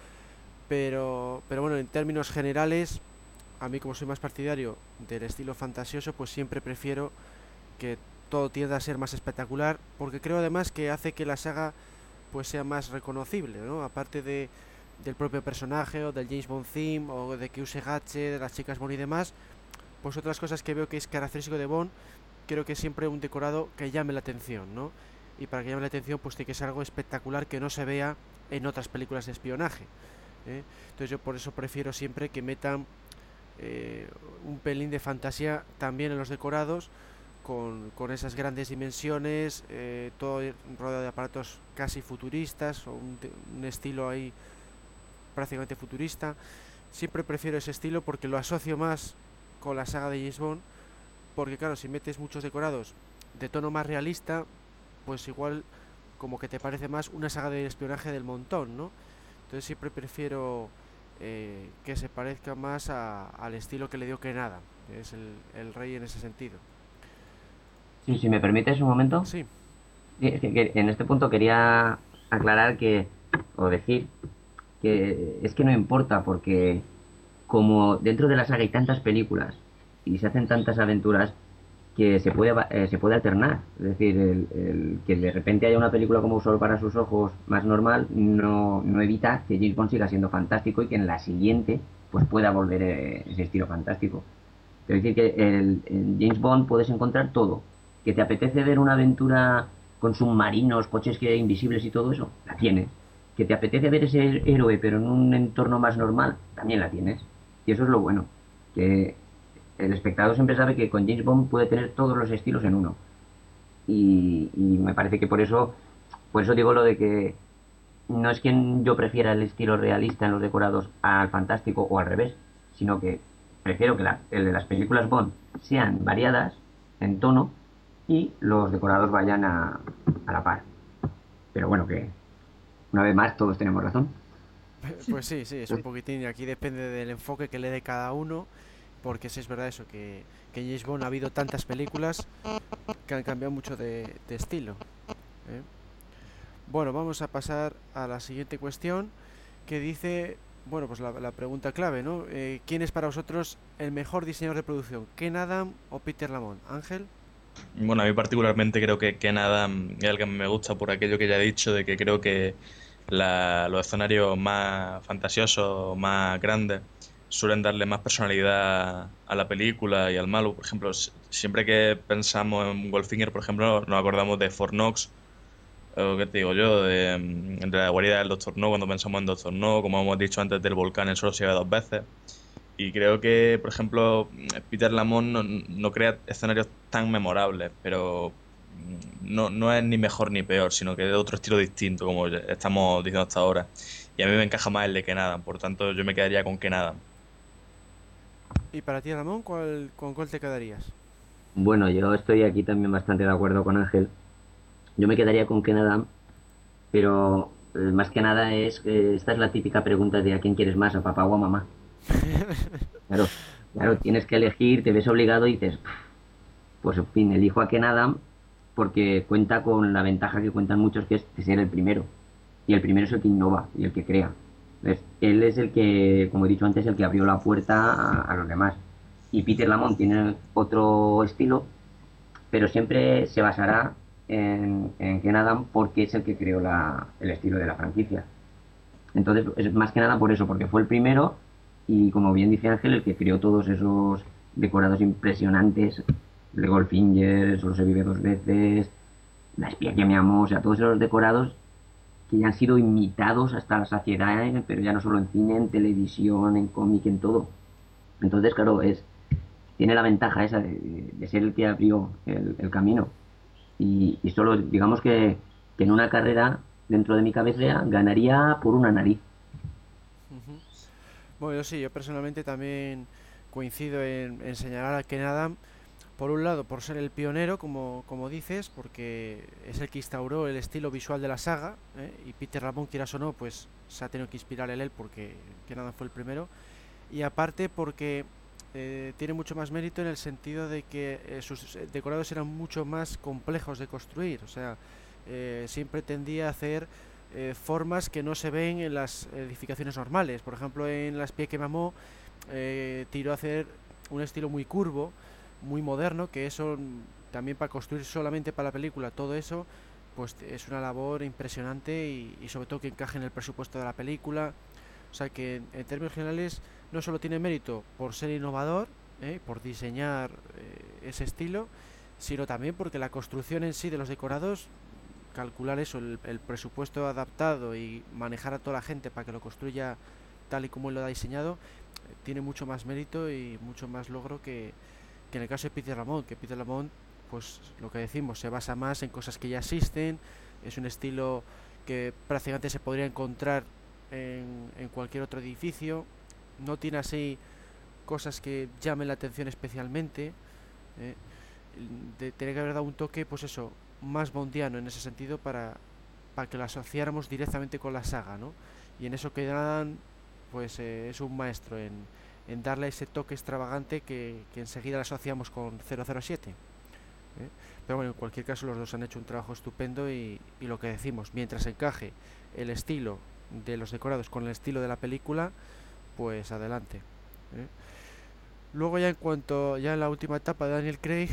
Pero, pero bueno, en términos generales, a mí como soy más partidario del estilo fantasioso, pues siempre prefiero que todo tienda a ser más espectacular, porque creo además que hace que la saga pues sea más reconocible, ¿no? Aparte de, del propio personaje o del James Bond theme o de que use Gache, de las chicas Bond y demás, pues otras cosas que veo que es característico de Bond, creo que siempre un decorado que llame la atención, ¿no? Y para que llame la atención pues tiene que ser algo espectacular que no se vea en otras películas de espionaje, ¿eh? Entonces yo por eso prefiero siempre que metan eh, un pelín de fantasía también en los decorados, con, con esas grandes dimensiones, eh, todo rodeado de aparatos casi futuristas, o un, un estilo ahí prácticamente futurista. Siempre prefiero ese estilo porque lo asocio más con la saga de James Bond, porque claro, si metes muchos decorados de tono más realista, pues igual como que te parece más una saga de espionaje del montón, ¿no? Entonces siempre prefiero eh, que se parezca más a- al estilo que le dio que nada, que es el, el rey en ese sentido. Sí, si me permites un momento. Sí, Sí, es que, que en este punto quería aclarar que, o decir, que es que no importa, porque como dentro de la saga hay tantas películas y se hacen tantas aventuras, que se puede, va- eh, se puede alternar. Es decir, el, el que de repente haya una película como Solo para sus ojos más normal no, no evita que James Bond siga siendo fantástico y que en la siguiente pues pueda volver eh, ese estilo fantástico. Es decir, que el, en James Bond puedes encontrar todo. ¿Que te apetece ver una aventura con submarinos, coches que invisibles y todo eso? La tienes. ¿Que te apetece ver ese héroe pero en un entorno más normal? También la tienes. Y eso es lo bueno. Que el espectador siempre sabe que con James Bond puede tener todos los estilos en uno. Y, y me parece que por eso, por eso digo lo de que no es que yo prefiera el estilo realista en los decorados al fantástico o al revés, sino que prefiero que la- el de las películas Bond sean variadas en tono y los decorados vayan a, a la par. Pero bueno, que una vez más todos tenemos razón. pues sí, sí, es un poquitín, y aquí depende del enfoque que le dé cada uno, porque sí es verdad eso, que, que en James Bond ha habido tantas películas que han cambiado mucho de, de estilo, ¿eh? Bueno, vamos a pasar a la siguiente cuestión que dice, bueno, pues la, la pregunta clave, ¿no? Eh, ¿quién es para vosotros el mejor diseñador de producción? ¿Ken Adam o Peter Lamont? Ángel. Bueno, a mí particularmente creo que Ken Adam es el que me gusta por aquello que ya he dicho, de que creo que la- los escenarios más fantasiosos, más grandes, suelen darle más personalidad a la película y al malo. Por ejemplo, si- siempre que pensamos en Goldfinger, por ejemplo, nos acordamos de Fort Knox, o qué te digo yo, de, mm, de la guarida del Doctor No, cuando pensamos en Doctor No, como hemos dicho antes del volcán, el solo se llega dos veces. Y creo que, por ejemplo, Peter Lamont no, no crea escenarios tan memorables, pero no, no es ni mejor ni peor, sino que es de otro estilo distinto, como estamos diciendo hasta ahora. Y a mí me encaja más el de Kenadan, por tanto yo me quedaría con Kenadan. Y para ti, Ramón, ¿cuál, ¿con cuál te quedarías? Bueno, yo estoy aquí también bastante de acuerdo con Ángel. Yo me quedaría con Kenadam, pero eh, más que nada es que esta es la típica pregunta de ¿a quién quieres más, a papá o a mamá? Claro, claro, Bueno, tienes que elegir, te ves obligado y dices, pues en fin, elijo a Ken Adam porque cuenta con la ventaja que cuentan muchos, que es de ser el primero. Y el primero es el que innova y el que crea. Entonces, él es el que, como he dicho antes, el que abrió la puerta a, a los demás. Y Peter Lamont tiene otro estilo, pero siempre se basará en, en Ken Adam porque es el que creó la, el estilo de la franquicia. Entonces, es más que nada por eso, porque fue el primero y, como bien dice Ángel, el que creó todos esos decorados impresionantes, de Goldfinger, Solo se vive dos veces, La espía que me amó, o sea, todos esos decorados que ya han sido imitados hasta la saciedad, ¿eh? Pero ya no solo en cine, en televisión, en cómic, en todo. Entonces, claro, es, tiene la ventaja esa de, de ser el que abrió el, el camino. Y, y solo, digamos que, que en una carrera, dentro de mi cabeza, ganaría por una nariz. ujú. Bueno, yo sí, yo personalmente también coincido en, en señalar a Ken Adam, por un lado, por ser el pionero, como, como dices, porque es el que instauró el estilo visual de la saga, ¿eh? Y Peter Ramón, quieras o no, pues se ha tenido que inspirar en él porque Ken Adam fue el primero. Y aparte porque eh, tiene mucho más mérito en el sentido de que eh, sus eh, decorados eran mucho más complejos de construir, o sea, eh, siempre tendía a hacer eh, formas que no se ven en las edificaciones normales. Por ejemplo, en La espía que mamó eh, tiró a hacer un estilo muy curvo, muy moderno, que eso mm, también para construir solamente para la película, todo eso, pues es una labor impresionante y, y sobre todo que encaje en el presupuesto de la película. O sea que en, en términos generales no solo tiene mérito por ser innovador, ¿eh? Por diseñar eh, ese estilo, sino también porque la construcción en sí de los decorados, calcular eso, el, el presupuesto adaptado y manejar a toda la gente para que lo construya tal y como él lo ha diseñado, eh, tiene mucho más mérito y mucho más logro que, que en el caso de Peter Lamont, que Peter Lamont, pues lo que decimos, se basa más en cosas que ya existen, es un estilo que prácticamente se podría encontrar en, en cualquier otro edificio, no tiene así cosas que llamen la atención especialmente, ¿eh? De, tiene que haber dado un toque, pues eso, más bondiano en ese sentido para, para que lo asociáramos directamente con la saga, ¿no? Y en eso que Dan, pues eh, es un maestro en, en darle ese toque extravagante que, que enseguida lo asociamos con cero cero siete, ¿eh? Pero bueno, en cualquier caso los dos han hecho un trabajo estupendo y, y lo que decimos, mientras encaje el estilo de los decorados con el estilo de la película, pues adelante, ¿eh? Luego ya en cuanto, ya en la última etapa de Daniel Craig,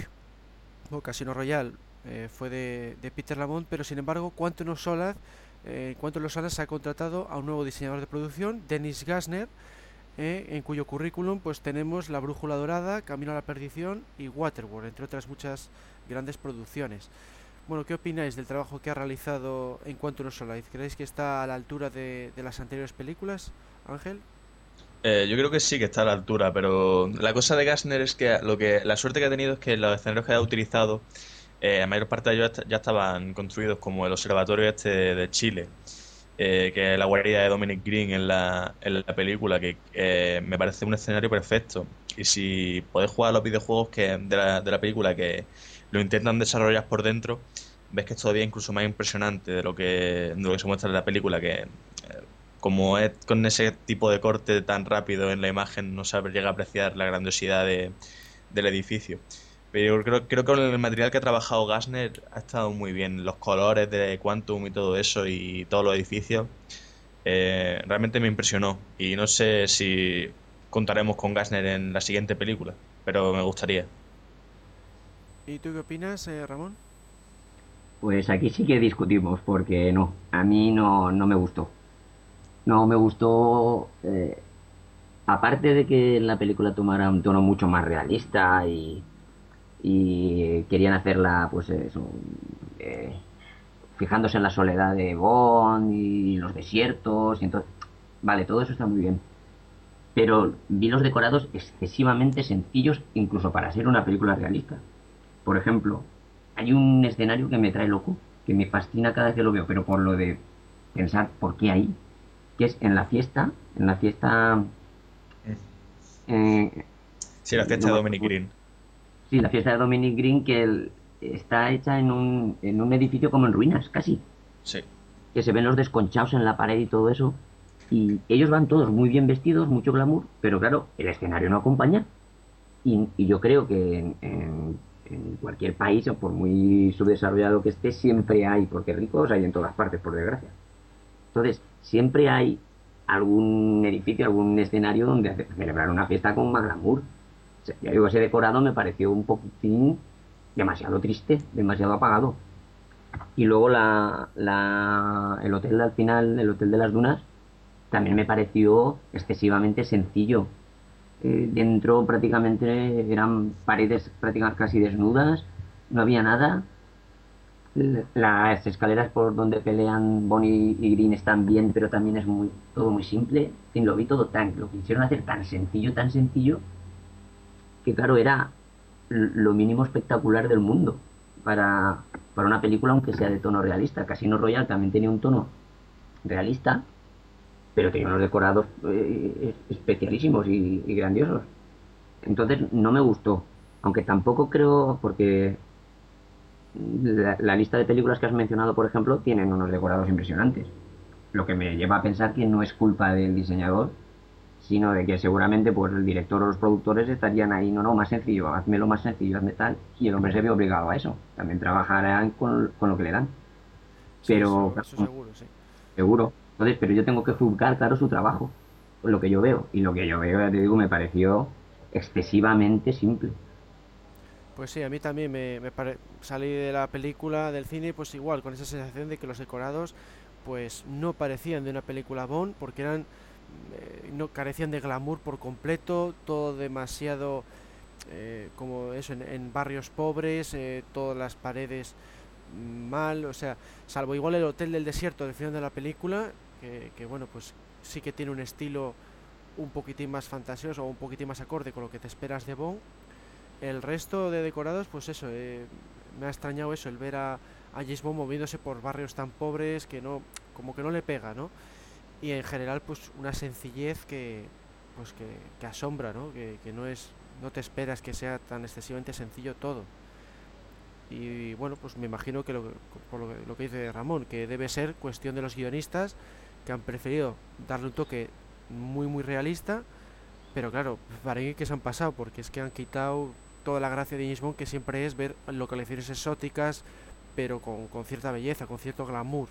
o Casino Royale, eh, fue de, de Peter Lamont, pero sin embargo Quantum of Solace, eh, Quantum of Solace ha contratado a un nuevo diseñador de producción, Dennis Gassner, eh, en cuyo currículum pues tenemos La Brújula Dorada, Camino a la Perdición y Waterworld, entre otras muchas grandes producciones. Bueno, ¿qué opináis del trabajo que ha realizado en Quantum of Solace? ¿Creéis que está a la altura de, de las anteriores películas, Ángel? Eh, yo creo que sí que está a la altura, pero la cosa de Gassner es que lo que la suerte que ha tenido es que los escenarios que ha utilizado, eh, la mayor parte de ellos ya estaban construidos, como el observatorio este de Chile, eh, que es la guarida de Dominic Green en la, en la película, que eh, me parece un escenario perfecto. Y si podés jugar a los videojuegos que, de, la, de la película que lo intentan desarrollar por dentro, ves que es todavía incluso más impresionante de lo que, de lo que se muestra en la película, que eh, como es con ese tipo de corte tan rápido en la imagen, no se llega a apreciar la grandiosidad de, del edificio. Pero yo creo, creo que con el material que ha trabajado Gassner ha estado muy bien. Los colores de Quantum y todo eso y todos los edificios, eh, realmente me impresionó. Y no sé si contaremos con Gassner en la siguiente película, pero me gustaría. ¿Y tú qué opinas, eh, Ramón? Pues aquí sí que discutimos, porque no, a mí no, no me gustó. No me gustó, eh, aparte de que la película tomara un tono mucho más realista y, y querían hacerla, pues eso, eh, fijándose en la soledad de Bond y los desiertos, y entonces, vale, todo eso está muy bien. Pero vi los decorados excesivamente sencillos, incluso para ser una película realista. Por ejemplo, hay un escenario que me trae loco, que me fascina cada vez que lo veo, pero por lo de pensar por qué ahí, que es en la fiesta, en la fiesta, Mm. eh, Sí, la fiesta no de me Dominic acuerdo. Green. Sí, la fiesta de Dominic Green, que el- está hecha en un, en un edificio como en ruinas, casi, Sí. que se ven los desconchados en la pared y todo eso, y ellos van todos muy bien vestidos, mucho glamour, pero claro, el escenario no acompaña. Y, y yo creo que en, en- en cualquier país, o por muy subdesarrollado que esté, siempre hay, porque ricos hay en todas partes, por desgracia. Entonces, siempre hay algún edificio, algún escenario donde hace- celebrar una fiesta con más glamour. O sea, ya digo, ese decorado me pareció un poquitín demasiado triste, demasiado apagado. Y luego la, la- el hotel al final, el hotel de las dunas, también me pareció excesivamente sencillo. Eh, dentro prácticamente eran paredes prácticamente casi desnudas, no había nada. L- Las escaleras por donde pelean Bonnie y Green están bien, pero también es muy, todo muy simple. En fin, lo vi todo tan, lo quisieron hacer tan sencillo, tan sencillo, que claro, era l- lo mínimo espectacular del mundo para, para una película, aunque sea de tono realista. Casino Royale también tenía un tono realista, pero tenía unos decorados eh, especialísimos y, y grandiosos. Entonces no me gustó, aunque tampoco creo, porque la, la lista de películas que has mencionado, por ejemplo, tienen unos decorados impresionantes, lo que me lleva a pensar que no es culpa del diseñador, sino de que seguramente pues el director o los productores estarían ahí, no, no, más sencillo, hazme lo más sencillo, hazme tal, y el hombre se ve obligado a eso, también trabajarán con, con lo que le dan, Sí, pero eso, claro, eso seguro, sí. seguro. Entonces, pero yo tengo que juzgar, claro, su trabajo, lo que yo veo, y lo que yo veo, ya te digo, me pareció excesivamente simple. Pues sí, a mí también me, me pare- salí de la película, del cine, pues igual, con esa sensación de que los decorados pues no parecían de una película Bond, porque eran, eh, no carecían de glamour por completo, todo demasiado eh, como eso, en, en barrios pobres, eh, todas las paredes mm, mal, o sea, salvo igual el Hotel del Desierto del final de la película, que, que bueno, pues sí que tiene un estilo un poquitín más fantasioso o un poquitín más acorde con lo que te esperas de Bond. El resto de decorados, pues eso, eh, me ha extrañado eso, el ver a, a James Bond moviéndose por barrios tan pobres que no, como que no le pega, ¿no? Y en general, pues una sencillez que, pues que, que asombra, ¿no? Que, que no es, no te esperas que sea tan excesivamente sencillo todo. Y bueno, pues me imagino que lo, por lo, que- lo que dice Ramón, que debe ser cuestión de los guionistas que han preferido darle un toque muy muy realista, pero claro, para mí que se han pasado, porque es que han quitado toda la gracia de James Bond, que siempre es ver localizaciones exóticas, pero con, con cierta belleza, con cierto glamour.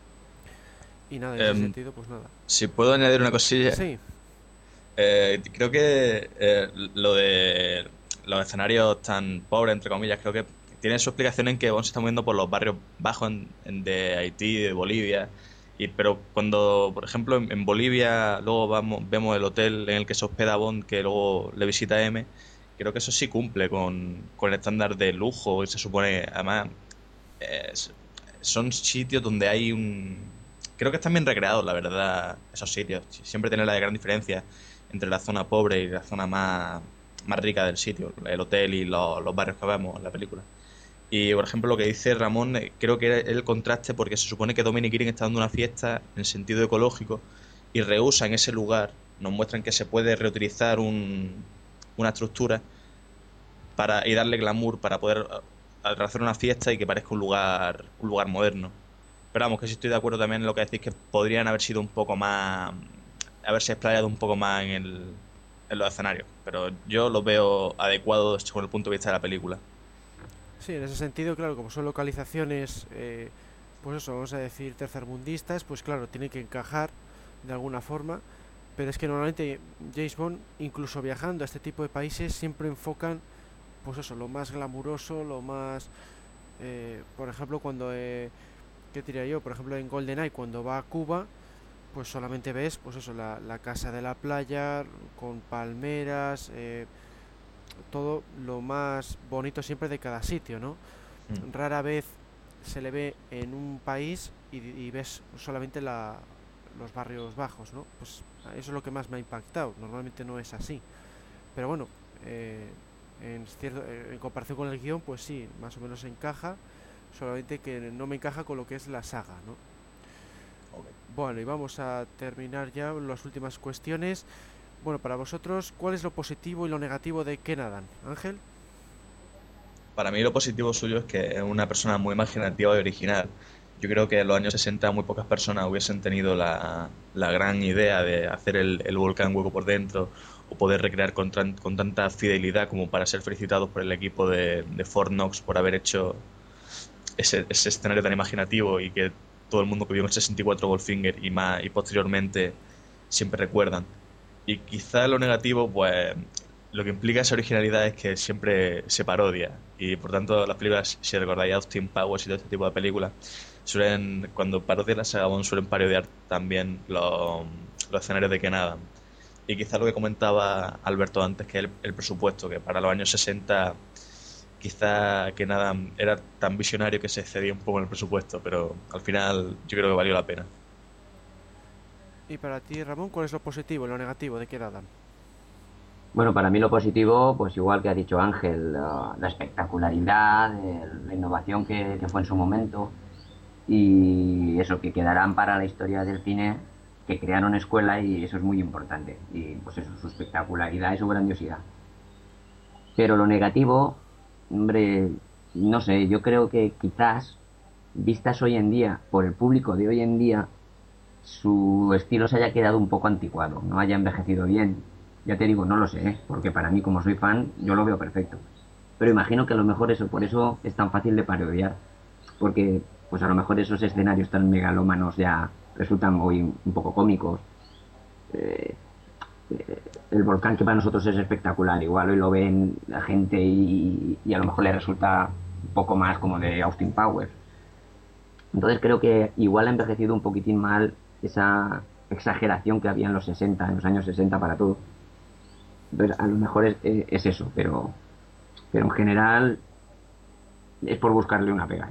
Y nada, en ese Em, sentido, pues nada. si puedo añadir una cosilla, Sí, eh, creo que eh, lo de los escenarios tan pobres, entre comillas, creo que tiene su explicación en que Bond se está moviendo por los barrios bajos en- en- de Haití, de Bolivia. Y, pero cuando, por ejemplo, en, en Bolivia luego vamos, vemos el hotel en el que se hospeda Bond, que luego le visita M, creo que eso sí cumple con, con el estándar de lujo. Y se supone, además, eh, s- son sitios donde hay un... Creo que están bien recreados, la verdad, esos sitios. Siempre tienen la gran diferencia entre la zona pobre y la zona más, más rica del sitio, el hotel y los, los barrios que vemos en la película. Y, por ejemplo, lo que dice Ramón, eh, creo que es el contraste porque se supone que Dominic Green está dando una fiesta en sentido ecológico y rehúsa en ese lugar, nos muestran que se puede reutilizar un, una estructura para, y darle glamour para poder eh, hacer una fiesta y que parezca un lugar, un lugar moderno. Pero vamos, que sí estoy de acuerdo también en lo que decís, que podrían haber sido un poco más, haberse explayado un poco más en el, en los escenarios. Pero yo los veo adecuados según el punto de vista de la película. sí, en ese sentido, claro, como son localizaciones, eh, pues eso, vamos a decir tercermundistas, pues claro, tiene que encajar de alguna forma. Pero es que normalmente James Bond, incluso viajando a este tipo de países, siempre enfocan, pues eso, lo más glamuroso, lo más, eh, por ejemplo, cuando, eh, ¿qué diría yo? Por ejemplo, en GoldenEye, cuando va a Cuba, pues solamente ves, pues eso, la, la casa de la playa, con palmeras, eh, todo lo más bonito siempre de cada sitio, ¿no? Mm. Rara vez se le ve en un país y, y ves solamente la, los barrios bajos, ¿no? Pues eso es lo que más me ha impactado. Normalmente no es así. Pero bueno, eh, En, cierto, en comparación con el guión, pues sí, más o menos encaja, solamente que no me encaja con lo que es la saga, ¿no? Okay. Bueno, y vamos a terminar ya las últimas cuestiones. Bueno, para vosotros, ¿cuál es lo positivo y lo negativo de Ken Adam? Ángel. Para mí lo positivo suyo es que es una persona muy imaginativa y original. Yo creo que en los años sesenta muy pocas personas hubiesen tenido la, la gran idea de hacer el, el volcán hueco por dentro o poder recrear con, tran- con tanta fidelidad como para ser felicitados por el equipo de, de Fort Knox por haber hecho ese, ese escenario tan imaginativo y que todo el mundo que vio en el sesenta y cuatro Goldfinger y más y posteriormente siempre recuerdan. Y quizá lo negativo, pues lo que implica esa originalidad es que siempre se parodia y por tanto las películas, si recordáis Austin Powers y todo este tipo de películas, suelen, cuando parodian la saga Bond, suelen parodiar también los, los escenarios de Ken Adam. Y quizá lo que comentaba Alberto antes, que el, el presupuesto, que para los años sesenta quizá Ken Adam era tan visionario que se excedía un poco en el presupuesto, pero al final yo creo que valió la pena. Y para ti, Ramón, ¿cuál es lo positivo y lo negativo de Ken Adam? Bueno, para mí lo positivo, pues igual que ha dicho Ángel, la, la espectacularidad, eh, la innovación que, que fue en su momento y eso, que quedarán para la historia del cine, que crearon escuela y eso es muy importante. Y pues eso, su espectacularidad y su grandiosidad. Pero lo negativo, hombre, no sé, yo creo que quizás, vistas hoy en día, por el público de hoy en día, su estilo se haya quedado un poco anticuado, no haya envejecido bien. Ya te digo, no lo sé, ¿eh? Porque para mí, como soy fan, yo lo veo perfecto. Pero imagino que a lo mejor eso, por eso es tan fácil de parodiar, porque pues a lo mejor esos escenarios tan megalómanos ya resultan hoy un poco cómicos. Eh, eh, el volcán que para nosotros es espectacular, igual hoy lo ven la gente y, y a lo mejor le resulta un poco más como de Austin Powers. Entonces creo que igual ha envejecido un poquitín mal esa exageración que había en los sesenta, en los años sesenta para todo. Entonces a lo mejor es, es- es eso, pero, pero en general es por buscarle una pega.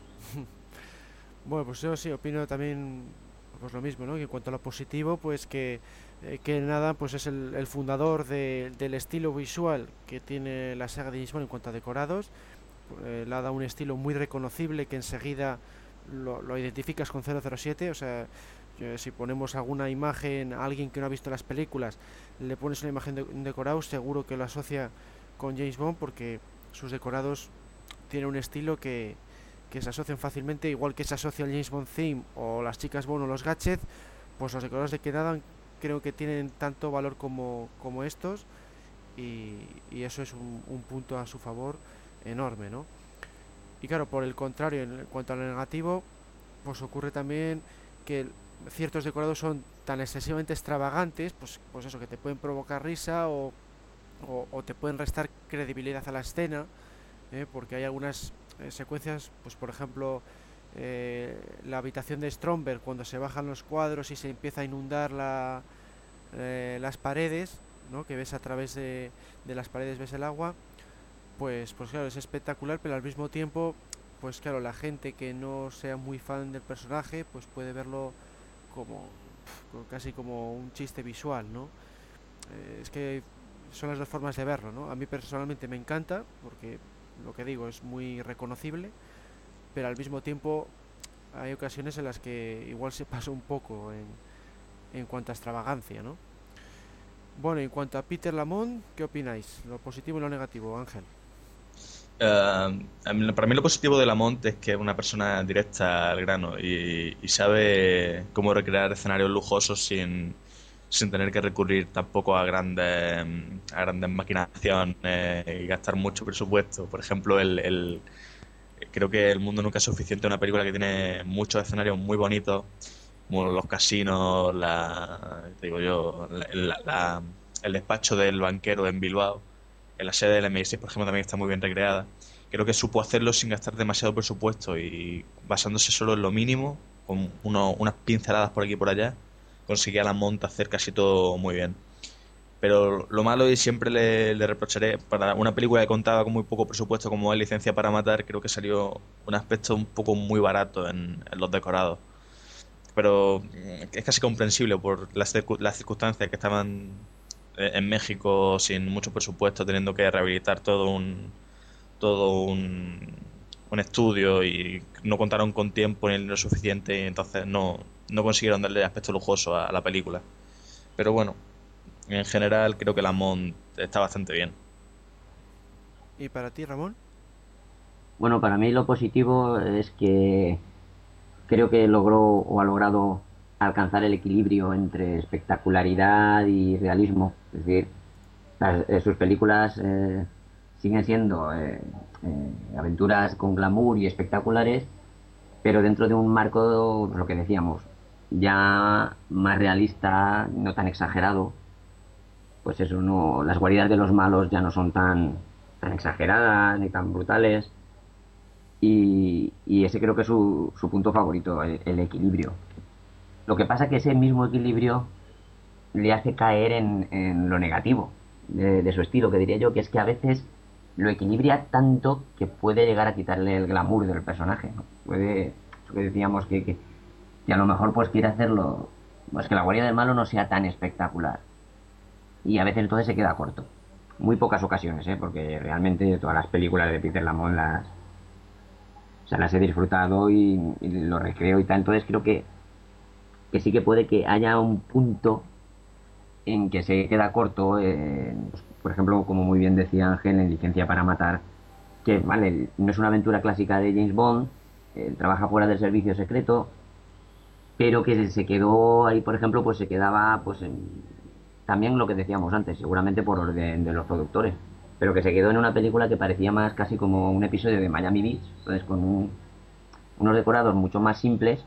Bueno, pues yo sí opino también pues lo mismo, ¿no? Que en cuanto a lo positivo, pues que eh, Ken Adam pues es el, el fundador de- del estilo visual que tiene la saga de James Bond en cuanto a decorados. Eh, le ha dado un estilo muy reconocible que enseguida lo, lo identificas con cero cero siete. O sea, eh, si ponemos alguna imagen a alguien que no ha visto las películas, le pones una imagen de un decorado, seguro que lo asocia con James Bond porque sus decorados tienen un estilo que, que se asocian fácilmente, igual que se asocia el James Bond Theme o las chicas Bond o los gadgets, pues los decorados de Kenadan creo que tienen tanto valor como, como estos y, y eso es un, un punto a su favor enorme, ¿no? Y claro, por el contrario, en cuanto a lo negativo, pues ocurre también que ciertos decorados son tan excesivamente extravagantes, pues, pues eso, que te pueden provocar risa o, o, o te pueden restar credibilidad a la escena, ¿eh? Porque hay algunas eh, secuencias, pues por ejemplo, eh, la habitación de Stromberg, cuando se bajan los cuadros y se empieza a inundar la, eh, las paredes, ¿no? Que ves a través de, de las paredes, ves el agua, pues, pues claro, es espectacular, pero al mismo tiempo, pues claro, la gente que no sea muy fan del personaje, pues puede verlo como pf, casi como un chiste visual, ¿no? Eh, es que son las dos formas de verlo, ¿no? A mí personalmente me encanta, porque lo que digo es muy reconocible, pero al mismo tiempo hay ocasiones en las que igual se pasa un poco en, en cuanto a extravagancia, ¿no? Bueno, en cuanto a Peter Lamont, ¿qué opináis? ¿Lo positivo y lo negativo, Ángel? Eh, a mí- para mí lo positivo de Lamont es que es una persona directa al grano y, y sabe cómo recrear escenarios lujosos sin, sin tener que recurrir tampoco a grandes, a grandes maquinaciones y gastar mucho presupuesto. Por ejemplo, el, el- creo que El mundo nunca es suficiente, una película que tiene muchos escenarios muy bonitos, como los casinos, la, te digo yo, la- la- la- el despacho del banquero en Bilbao, en la sede del M I seis, por ejemplo, también está muy bien recreada. Creo que supo hacerlo sin gastar demasiado presupuesto y basándose solo en lo mínimo, con uno- unas pinceladas por aquí y por allá, conseguía la monta hacer casi todo muy bien. Pero lo malo, y siempre le, le reprocharé, para una película que contaba con muy poco presupuesto como es Licencia para Matar, creo que salió un aspecto un poco muy barato en, en los decorados. Pero mm, es casi comprensible por las, circu- las circunstancias que estaban eh, en México sin mucho presupuesto, teniendo que rehabilitar todo un, todo un, un estudio y no contaron con tiempo ni lo suficiente y entonces no, no consiguieron darle aspecto lujoso a la película. Pero bueno, en general creo que la Mont está bastante bien. ¿Y para ti, Ramón? Bueno, para mí lo positivo es que creo que logró o ha logrado alcanzar el equilibrio entre espectacularidad y realismo. Es decir, las- eh, sus películas eh, siguen siendo eh, eh, aventuras con glamour y espectaculares, pero dentro de un marco, lo que decíamos, ya más realista, no tan exagerado. Pues eso, no, las guaridas de los malos ya no son tan, tan exageradas ni tan brutales. Y, y ese creo que es su, su punto favorito, el, el equilibrio. Lo que pasa es que ese mismo equilibrio le hace caer en, en lo negativo de, de su estilo, que diría yo, que es que a veces lo equilibra tanto que puede llegar a quitarle el glamour del personaje, ¿no? Puede, eso que decíamos que, que, que a lo mejor pues quiere hacerlo, pues que la guardia del malo no sea tan espectacular. Y a veces entonces se queda corto. Muy pocas ocasiones, ¿eh? Porque realmente todas las películas de Peter Lamont las, o sea, las he disfrutado y, y lo recreo y tal. Entonces creo que, que sí que puede que haya un punto en que se queda corto, eh, pues, por ejemplo, como muy bien decía Ángel, en Licencia para Matar, que vale, no es una aventura clásica de James Bond, eh, trabaja fuera del servicio secreto, pero que se quedó ahí, por ejemplo, pues se quedaba, pues en- también lo que decíamos antes, seguramente por orden de los productores, pero que se quedó en una película que parecía más casi como un episodio de Miami Beach, entonces con un- unos decorados mucho más simples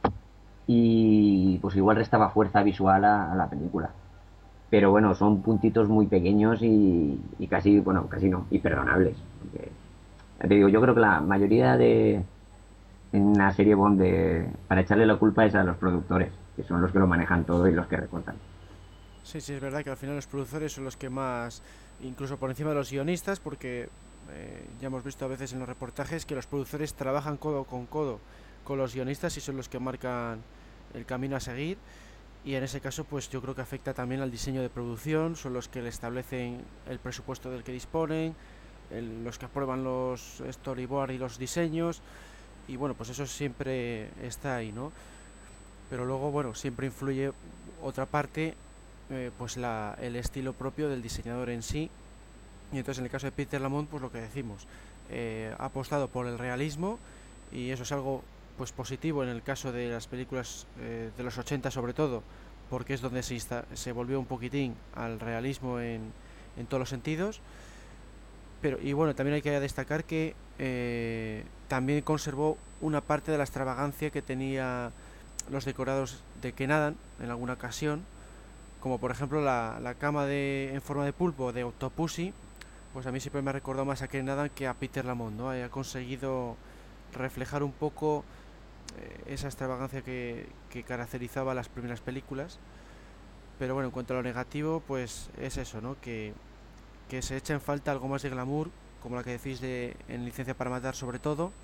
y pues igual restaba fuerza visual a, a la película. Pero bueno, son puntitos muy pequeños y, y casi, bueno, casi no, imperdonables. Porque, ya te digo, yo creo que la mayoría de en una serie Bond de, para echarle la culpa es a los productores, que son los que lo manejan todo y los que recortan. Sí, sí, es verdad que al final los productores son los que más, incluso por encima de los guionistas, porque eh, ya hemos visto a veces en los reportajes que los productores trabajan codo con codo con los guionistas y son los que marcan el camino a seguir. Y en ese caso, pues yo creo que afecta también al diseño de producción, son los que le establecen el presupuesto del que disponen, el- los que aprueban los storyboard y los diseños, y bueno, pues eso siempre está ahí, ¿no? Pero luego, bueno, siempre influye otra parte, eh, pues la, el estilo propio del diseñador en sí. Y entonces en el caso de Peter Lamont, pues lo que decimos, eh, ha apostado por el realismo y eso es algo pues positivo en el caso de las películas eh, de los ochenta sobre todo, porque es donde se, insta- se volvió un poquitín al realismo en, en todos los sentidos. Pero, y bueno, también hay que destacar que eh, también conservó una parte de la extravagancia que tenía los decorados de que nadan en alguna ocasión, como por ejemplo la, la cama de, en forma de pulpo de Octopussy, pues a mí siempre me ha recordado más a Ken Nadan que a Peter Lamont, ¿no? Ha conseguido reflejar un poco eh, esa extravagancia que, que caracterizaba las primeras películas. Pero bueno, en cuanto a lo negativo, pues es eso, ¿no? Que, que se echa en falta algo más de glamour, como la que decís de en Licencia para Matar sobre todo.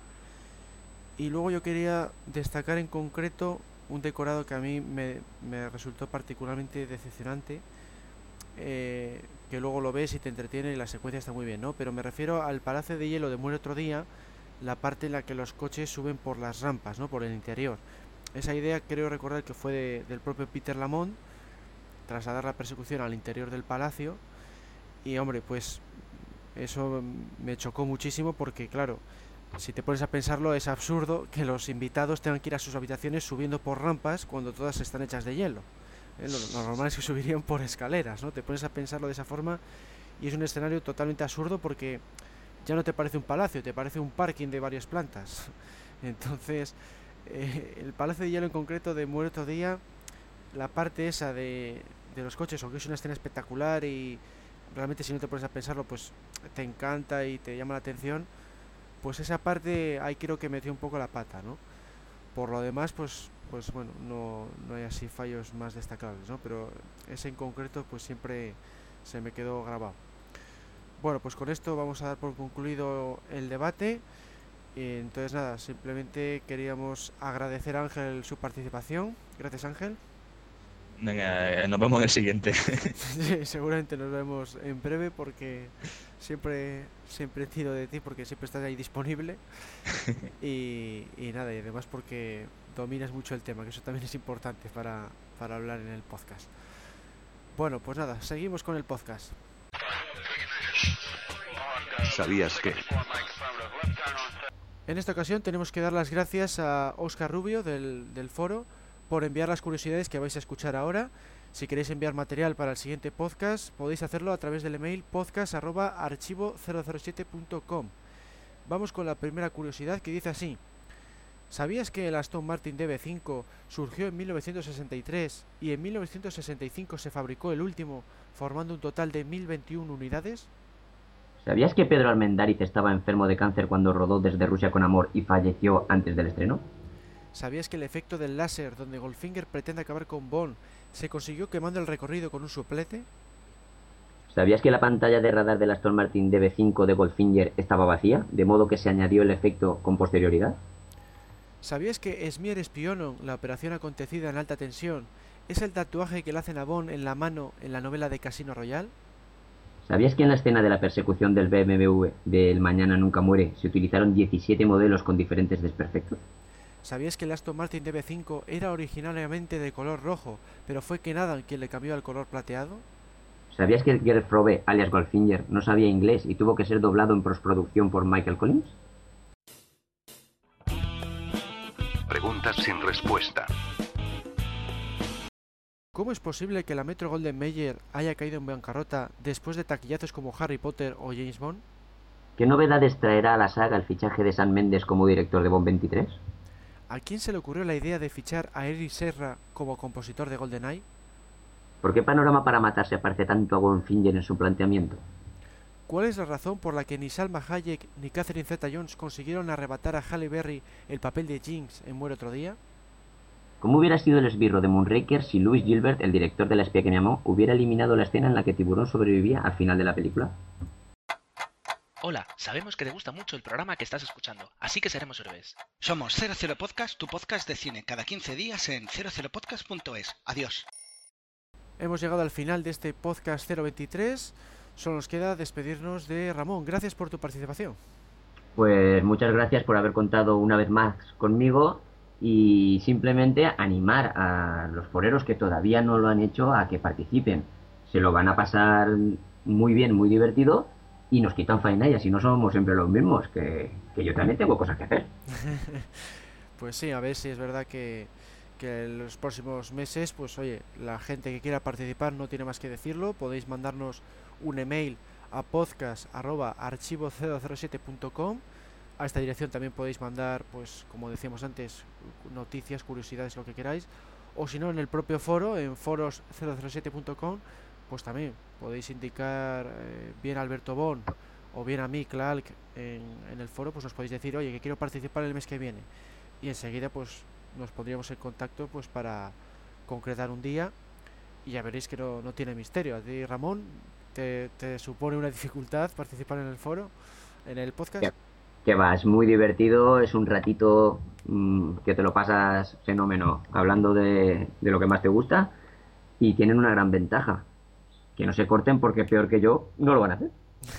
Y luego yo quería destacar en concreto un decorado que a mí me, me resultó particularmente decepcionante, eh, que luego lo ves y te entretiene y la secuencia está muy bien, ¿no? Pero me refiero al Palacio de Hielo de Muere otro día, la parte en la que los coches suben por las rampas, ¿no? Por el interior. Esa idea creo recordar que fue de- del propio Peter Lamont, trasladar la persecución al interior del palacio. Y hombre, pues eso me chocó muchísimo porque claro, si te pones a pensarlo es absurdo que los invitados tengan que ir a sus habitaciones subiendo por rampas cuando todas están hechas de hielo. Eh, Lo, lo normal es que subirían por escaleras, ¿no? Te pones a pensarlo de esa forma y es un escenario totalmente absurdo porque ya no te parece un palacio, te parece un parking de varias plantas. Entonces, eh, el Palacio de Hielo en concreto de Muerto Día, la parte esa de, de los coches, aunque es una escena espectacular y realmente si no te pones a pensarlo, pues te encanta y te llama la atención, pues esa parte ahí creo que metió un poco la pata, ¿no? Por lo demás, pues, pues bueno, no, no hay así fallos más destacables, ¿no? Pero ese en concreto, pues siempre se me quedó grabado. Bueno, pues con esto vamos a dar por concluido el debate. Y entonces nada, simplemente queríamos agradecer a Ángel su participación. Gracias, Ángel. Venga, eh, nos vemos en el siguiente. Sí, seguramente nos vemos en breve porque siempre, siempre tiro de ti porque siempre estás ahí disponible y, y nada, y además porque dominas mucho el tema, que eso también es importante para, para hablar en el podcast. Bueno, pues nada, seguimos con el podcast. ¿Sabías que? En esta ocasión tenemos que dar las gracias a Óscar Rubio del, del foro por enviar las curiosidades que vais a escuchar ahora. Si queréis enviar material para el siguiente podcast, podéis hacerlo a través del email podcast arroba archivo cero cero siete punto com. Vamos con la primera curiosidad, que dice así: ¿sabías que el Aston Martin D B cinco surgió en mil novecientos sesenta y tres y en mil novecientos sesenta y cinco se fabricó el último, formando un total de mil veintiuna unidades? ¿Sabías que Pedro Armendáriz estaba enfermo de cáncer cuando rodó Desde Rusia con Amor y falleció antes del estreno? ¿Sabías que el efecto del láser donde Goldfinger pretende acabar con Bond se consiguió quemando el recorrido con un suplete? ¿Sabías que la pantalla de radar del Aston Martin D B cinco de Goldfinger estaba vacía, de modo que se añadió el efecto con posterioridad? ¿Sabías que Smear Spionon, la operación acontecida en alta tensión, es el tatuaje que le hacen a Bond en la mano en la novela de Casino Royale? ¿Sabías que en la escena de la persecución del B M W del Mañana Nunca Muere se utilizaron diecisiete modelos con diferentes desperfectos? ¿Sabías que el Aston Martin D B cinco era originariamente de color rojo, pero fue Ken Adam quien le cambió al color plateado? ¿Sabías que Gert Frobe, alias Goldfinger, no sabía inglés y tuvo que ser doblado en postproducción por Michael Collins? Preguntas sin respuesta. ¿Cómo es posible que la Metro Golden Mayer haya caído en bancarrota después de taquillazos como Harry Potter o James Bond? ¿Qué novedades traerá a la saga el fichaje de Sam Mendes como director de Bond veintitrés? ¿A quién se le ocurrió la idea de fichar a Eric Serra como compositor de GoldenEye? ¿Por qué Panorama para Matar se parece tanto a Goldfinger en su planteamiento? ¿Cuál es la razón por la que ni Salma Hayek ni Catherine Zeta-Jones consiguieron arrebatar a Halle Berry el papel de Jinx en Muere otro día? ¿Cómo hubiera sido el esbirro de Moonraker si Louis Gilbert, el director de La espía que me amó, hubiera eliminado la escena en la que Tiburón sobrevivía al final de la película? Hola, sabemos que te gusta mucho el programa que estás escuchando, así que seremos héroes. Somos cero cero Podcast, tu podcast de cine, cada quince días en cero cero podcast punto es. Adiós. Hemos llegado al final de este podcast cero veintitrés. Solo nos queda despedirnos de Ramón. Gracias por tu participación. Pues muchas gracias por haber contado una vez más conmigo y simplemente animar a los foreros que todavía no lo han hecho a que participen. Se lo van a pasar muy bien, muy divertido y nos quitan faena y así no somos siempre los mismos, que, que yo también tengo cosas que hacer. Pues sí, a ver si es verdad que, que en los próximos meses, pues oye, la gente que quiera participar no tiene más que decirlo. Podéis mandarnos un email a podcast arroba archivo cero cero siete punto com. A esta dirección también podéis mandar, pues como decíamos antes, noticias, curiosidades, lo que queráis. O si no, en el propio foro, en foros cero cero siete punto com, pues también podéis indicar eh, bien a Alberto Bon o bien a mí, Clark, en, en el foro, pues nos podéis decir, oye, que quiero participar el mes que viene. Y enseguida pues nos pondríamos en contacto pues para concretar un día y ya veréis que no, no tiene misterio. A ti, Ramón, ¿te, te supone una dificultad participar en el foro, en el podcast? Yeah. Que va, es muy divertido, es un ratito mmm, que te lo pasas fenómeno hablando de, de lo que más te gusta y tienen una gran ventaja, que no se corten porque peor que yo no lo van a hacer.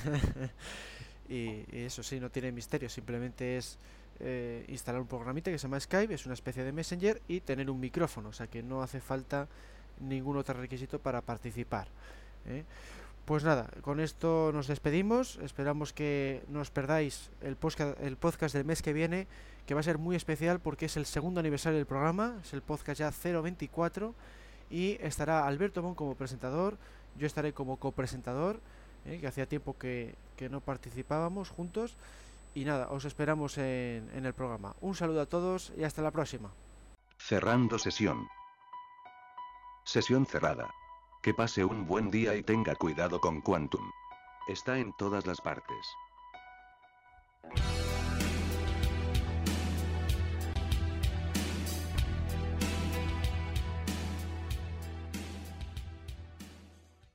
y, y eso sí, no tiene misterio, simplemente es eh, instalar un programita que se llama Skype, es una especie de Messenger y tener un micrófono, o sea que no hace falta ningún otro requisito para participar, ¿eh? Pues nada, con esto nos despedimos. Esperamos que no os perdáis el podcast, el podcast del mes que viene, que va a ser muy especial porque es el segundo aniversario del programa, es el podcast ya cero veinticuatro y estará Alberto Bon como presentador, yo estaré como copresentador, ¿eh? que hacía tiempo que, que no participábamos juntos y nada, os esperamos en, en el programa. Un saludo a todos y hasta la próxima. Cerrando sesión. Sesión cerrada. Que pase un buen día y tenga cuidado con Quantum. Está en todas las partes.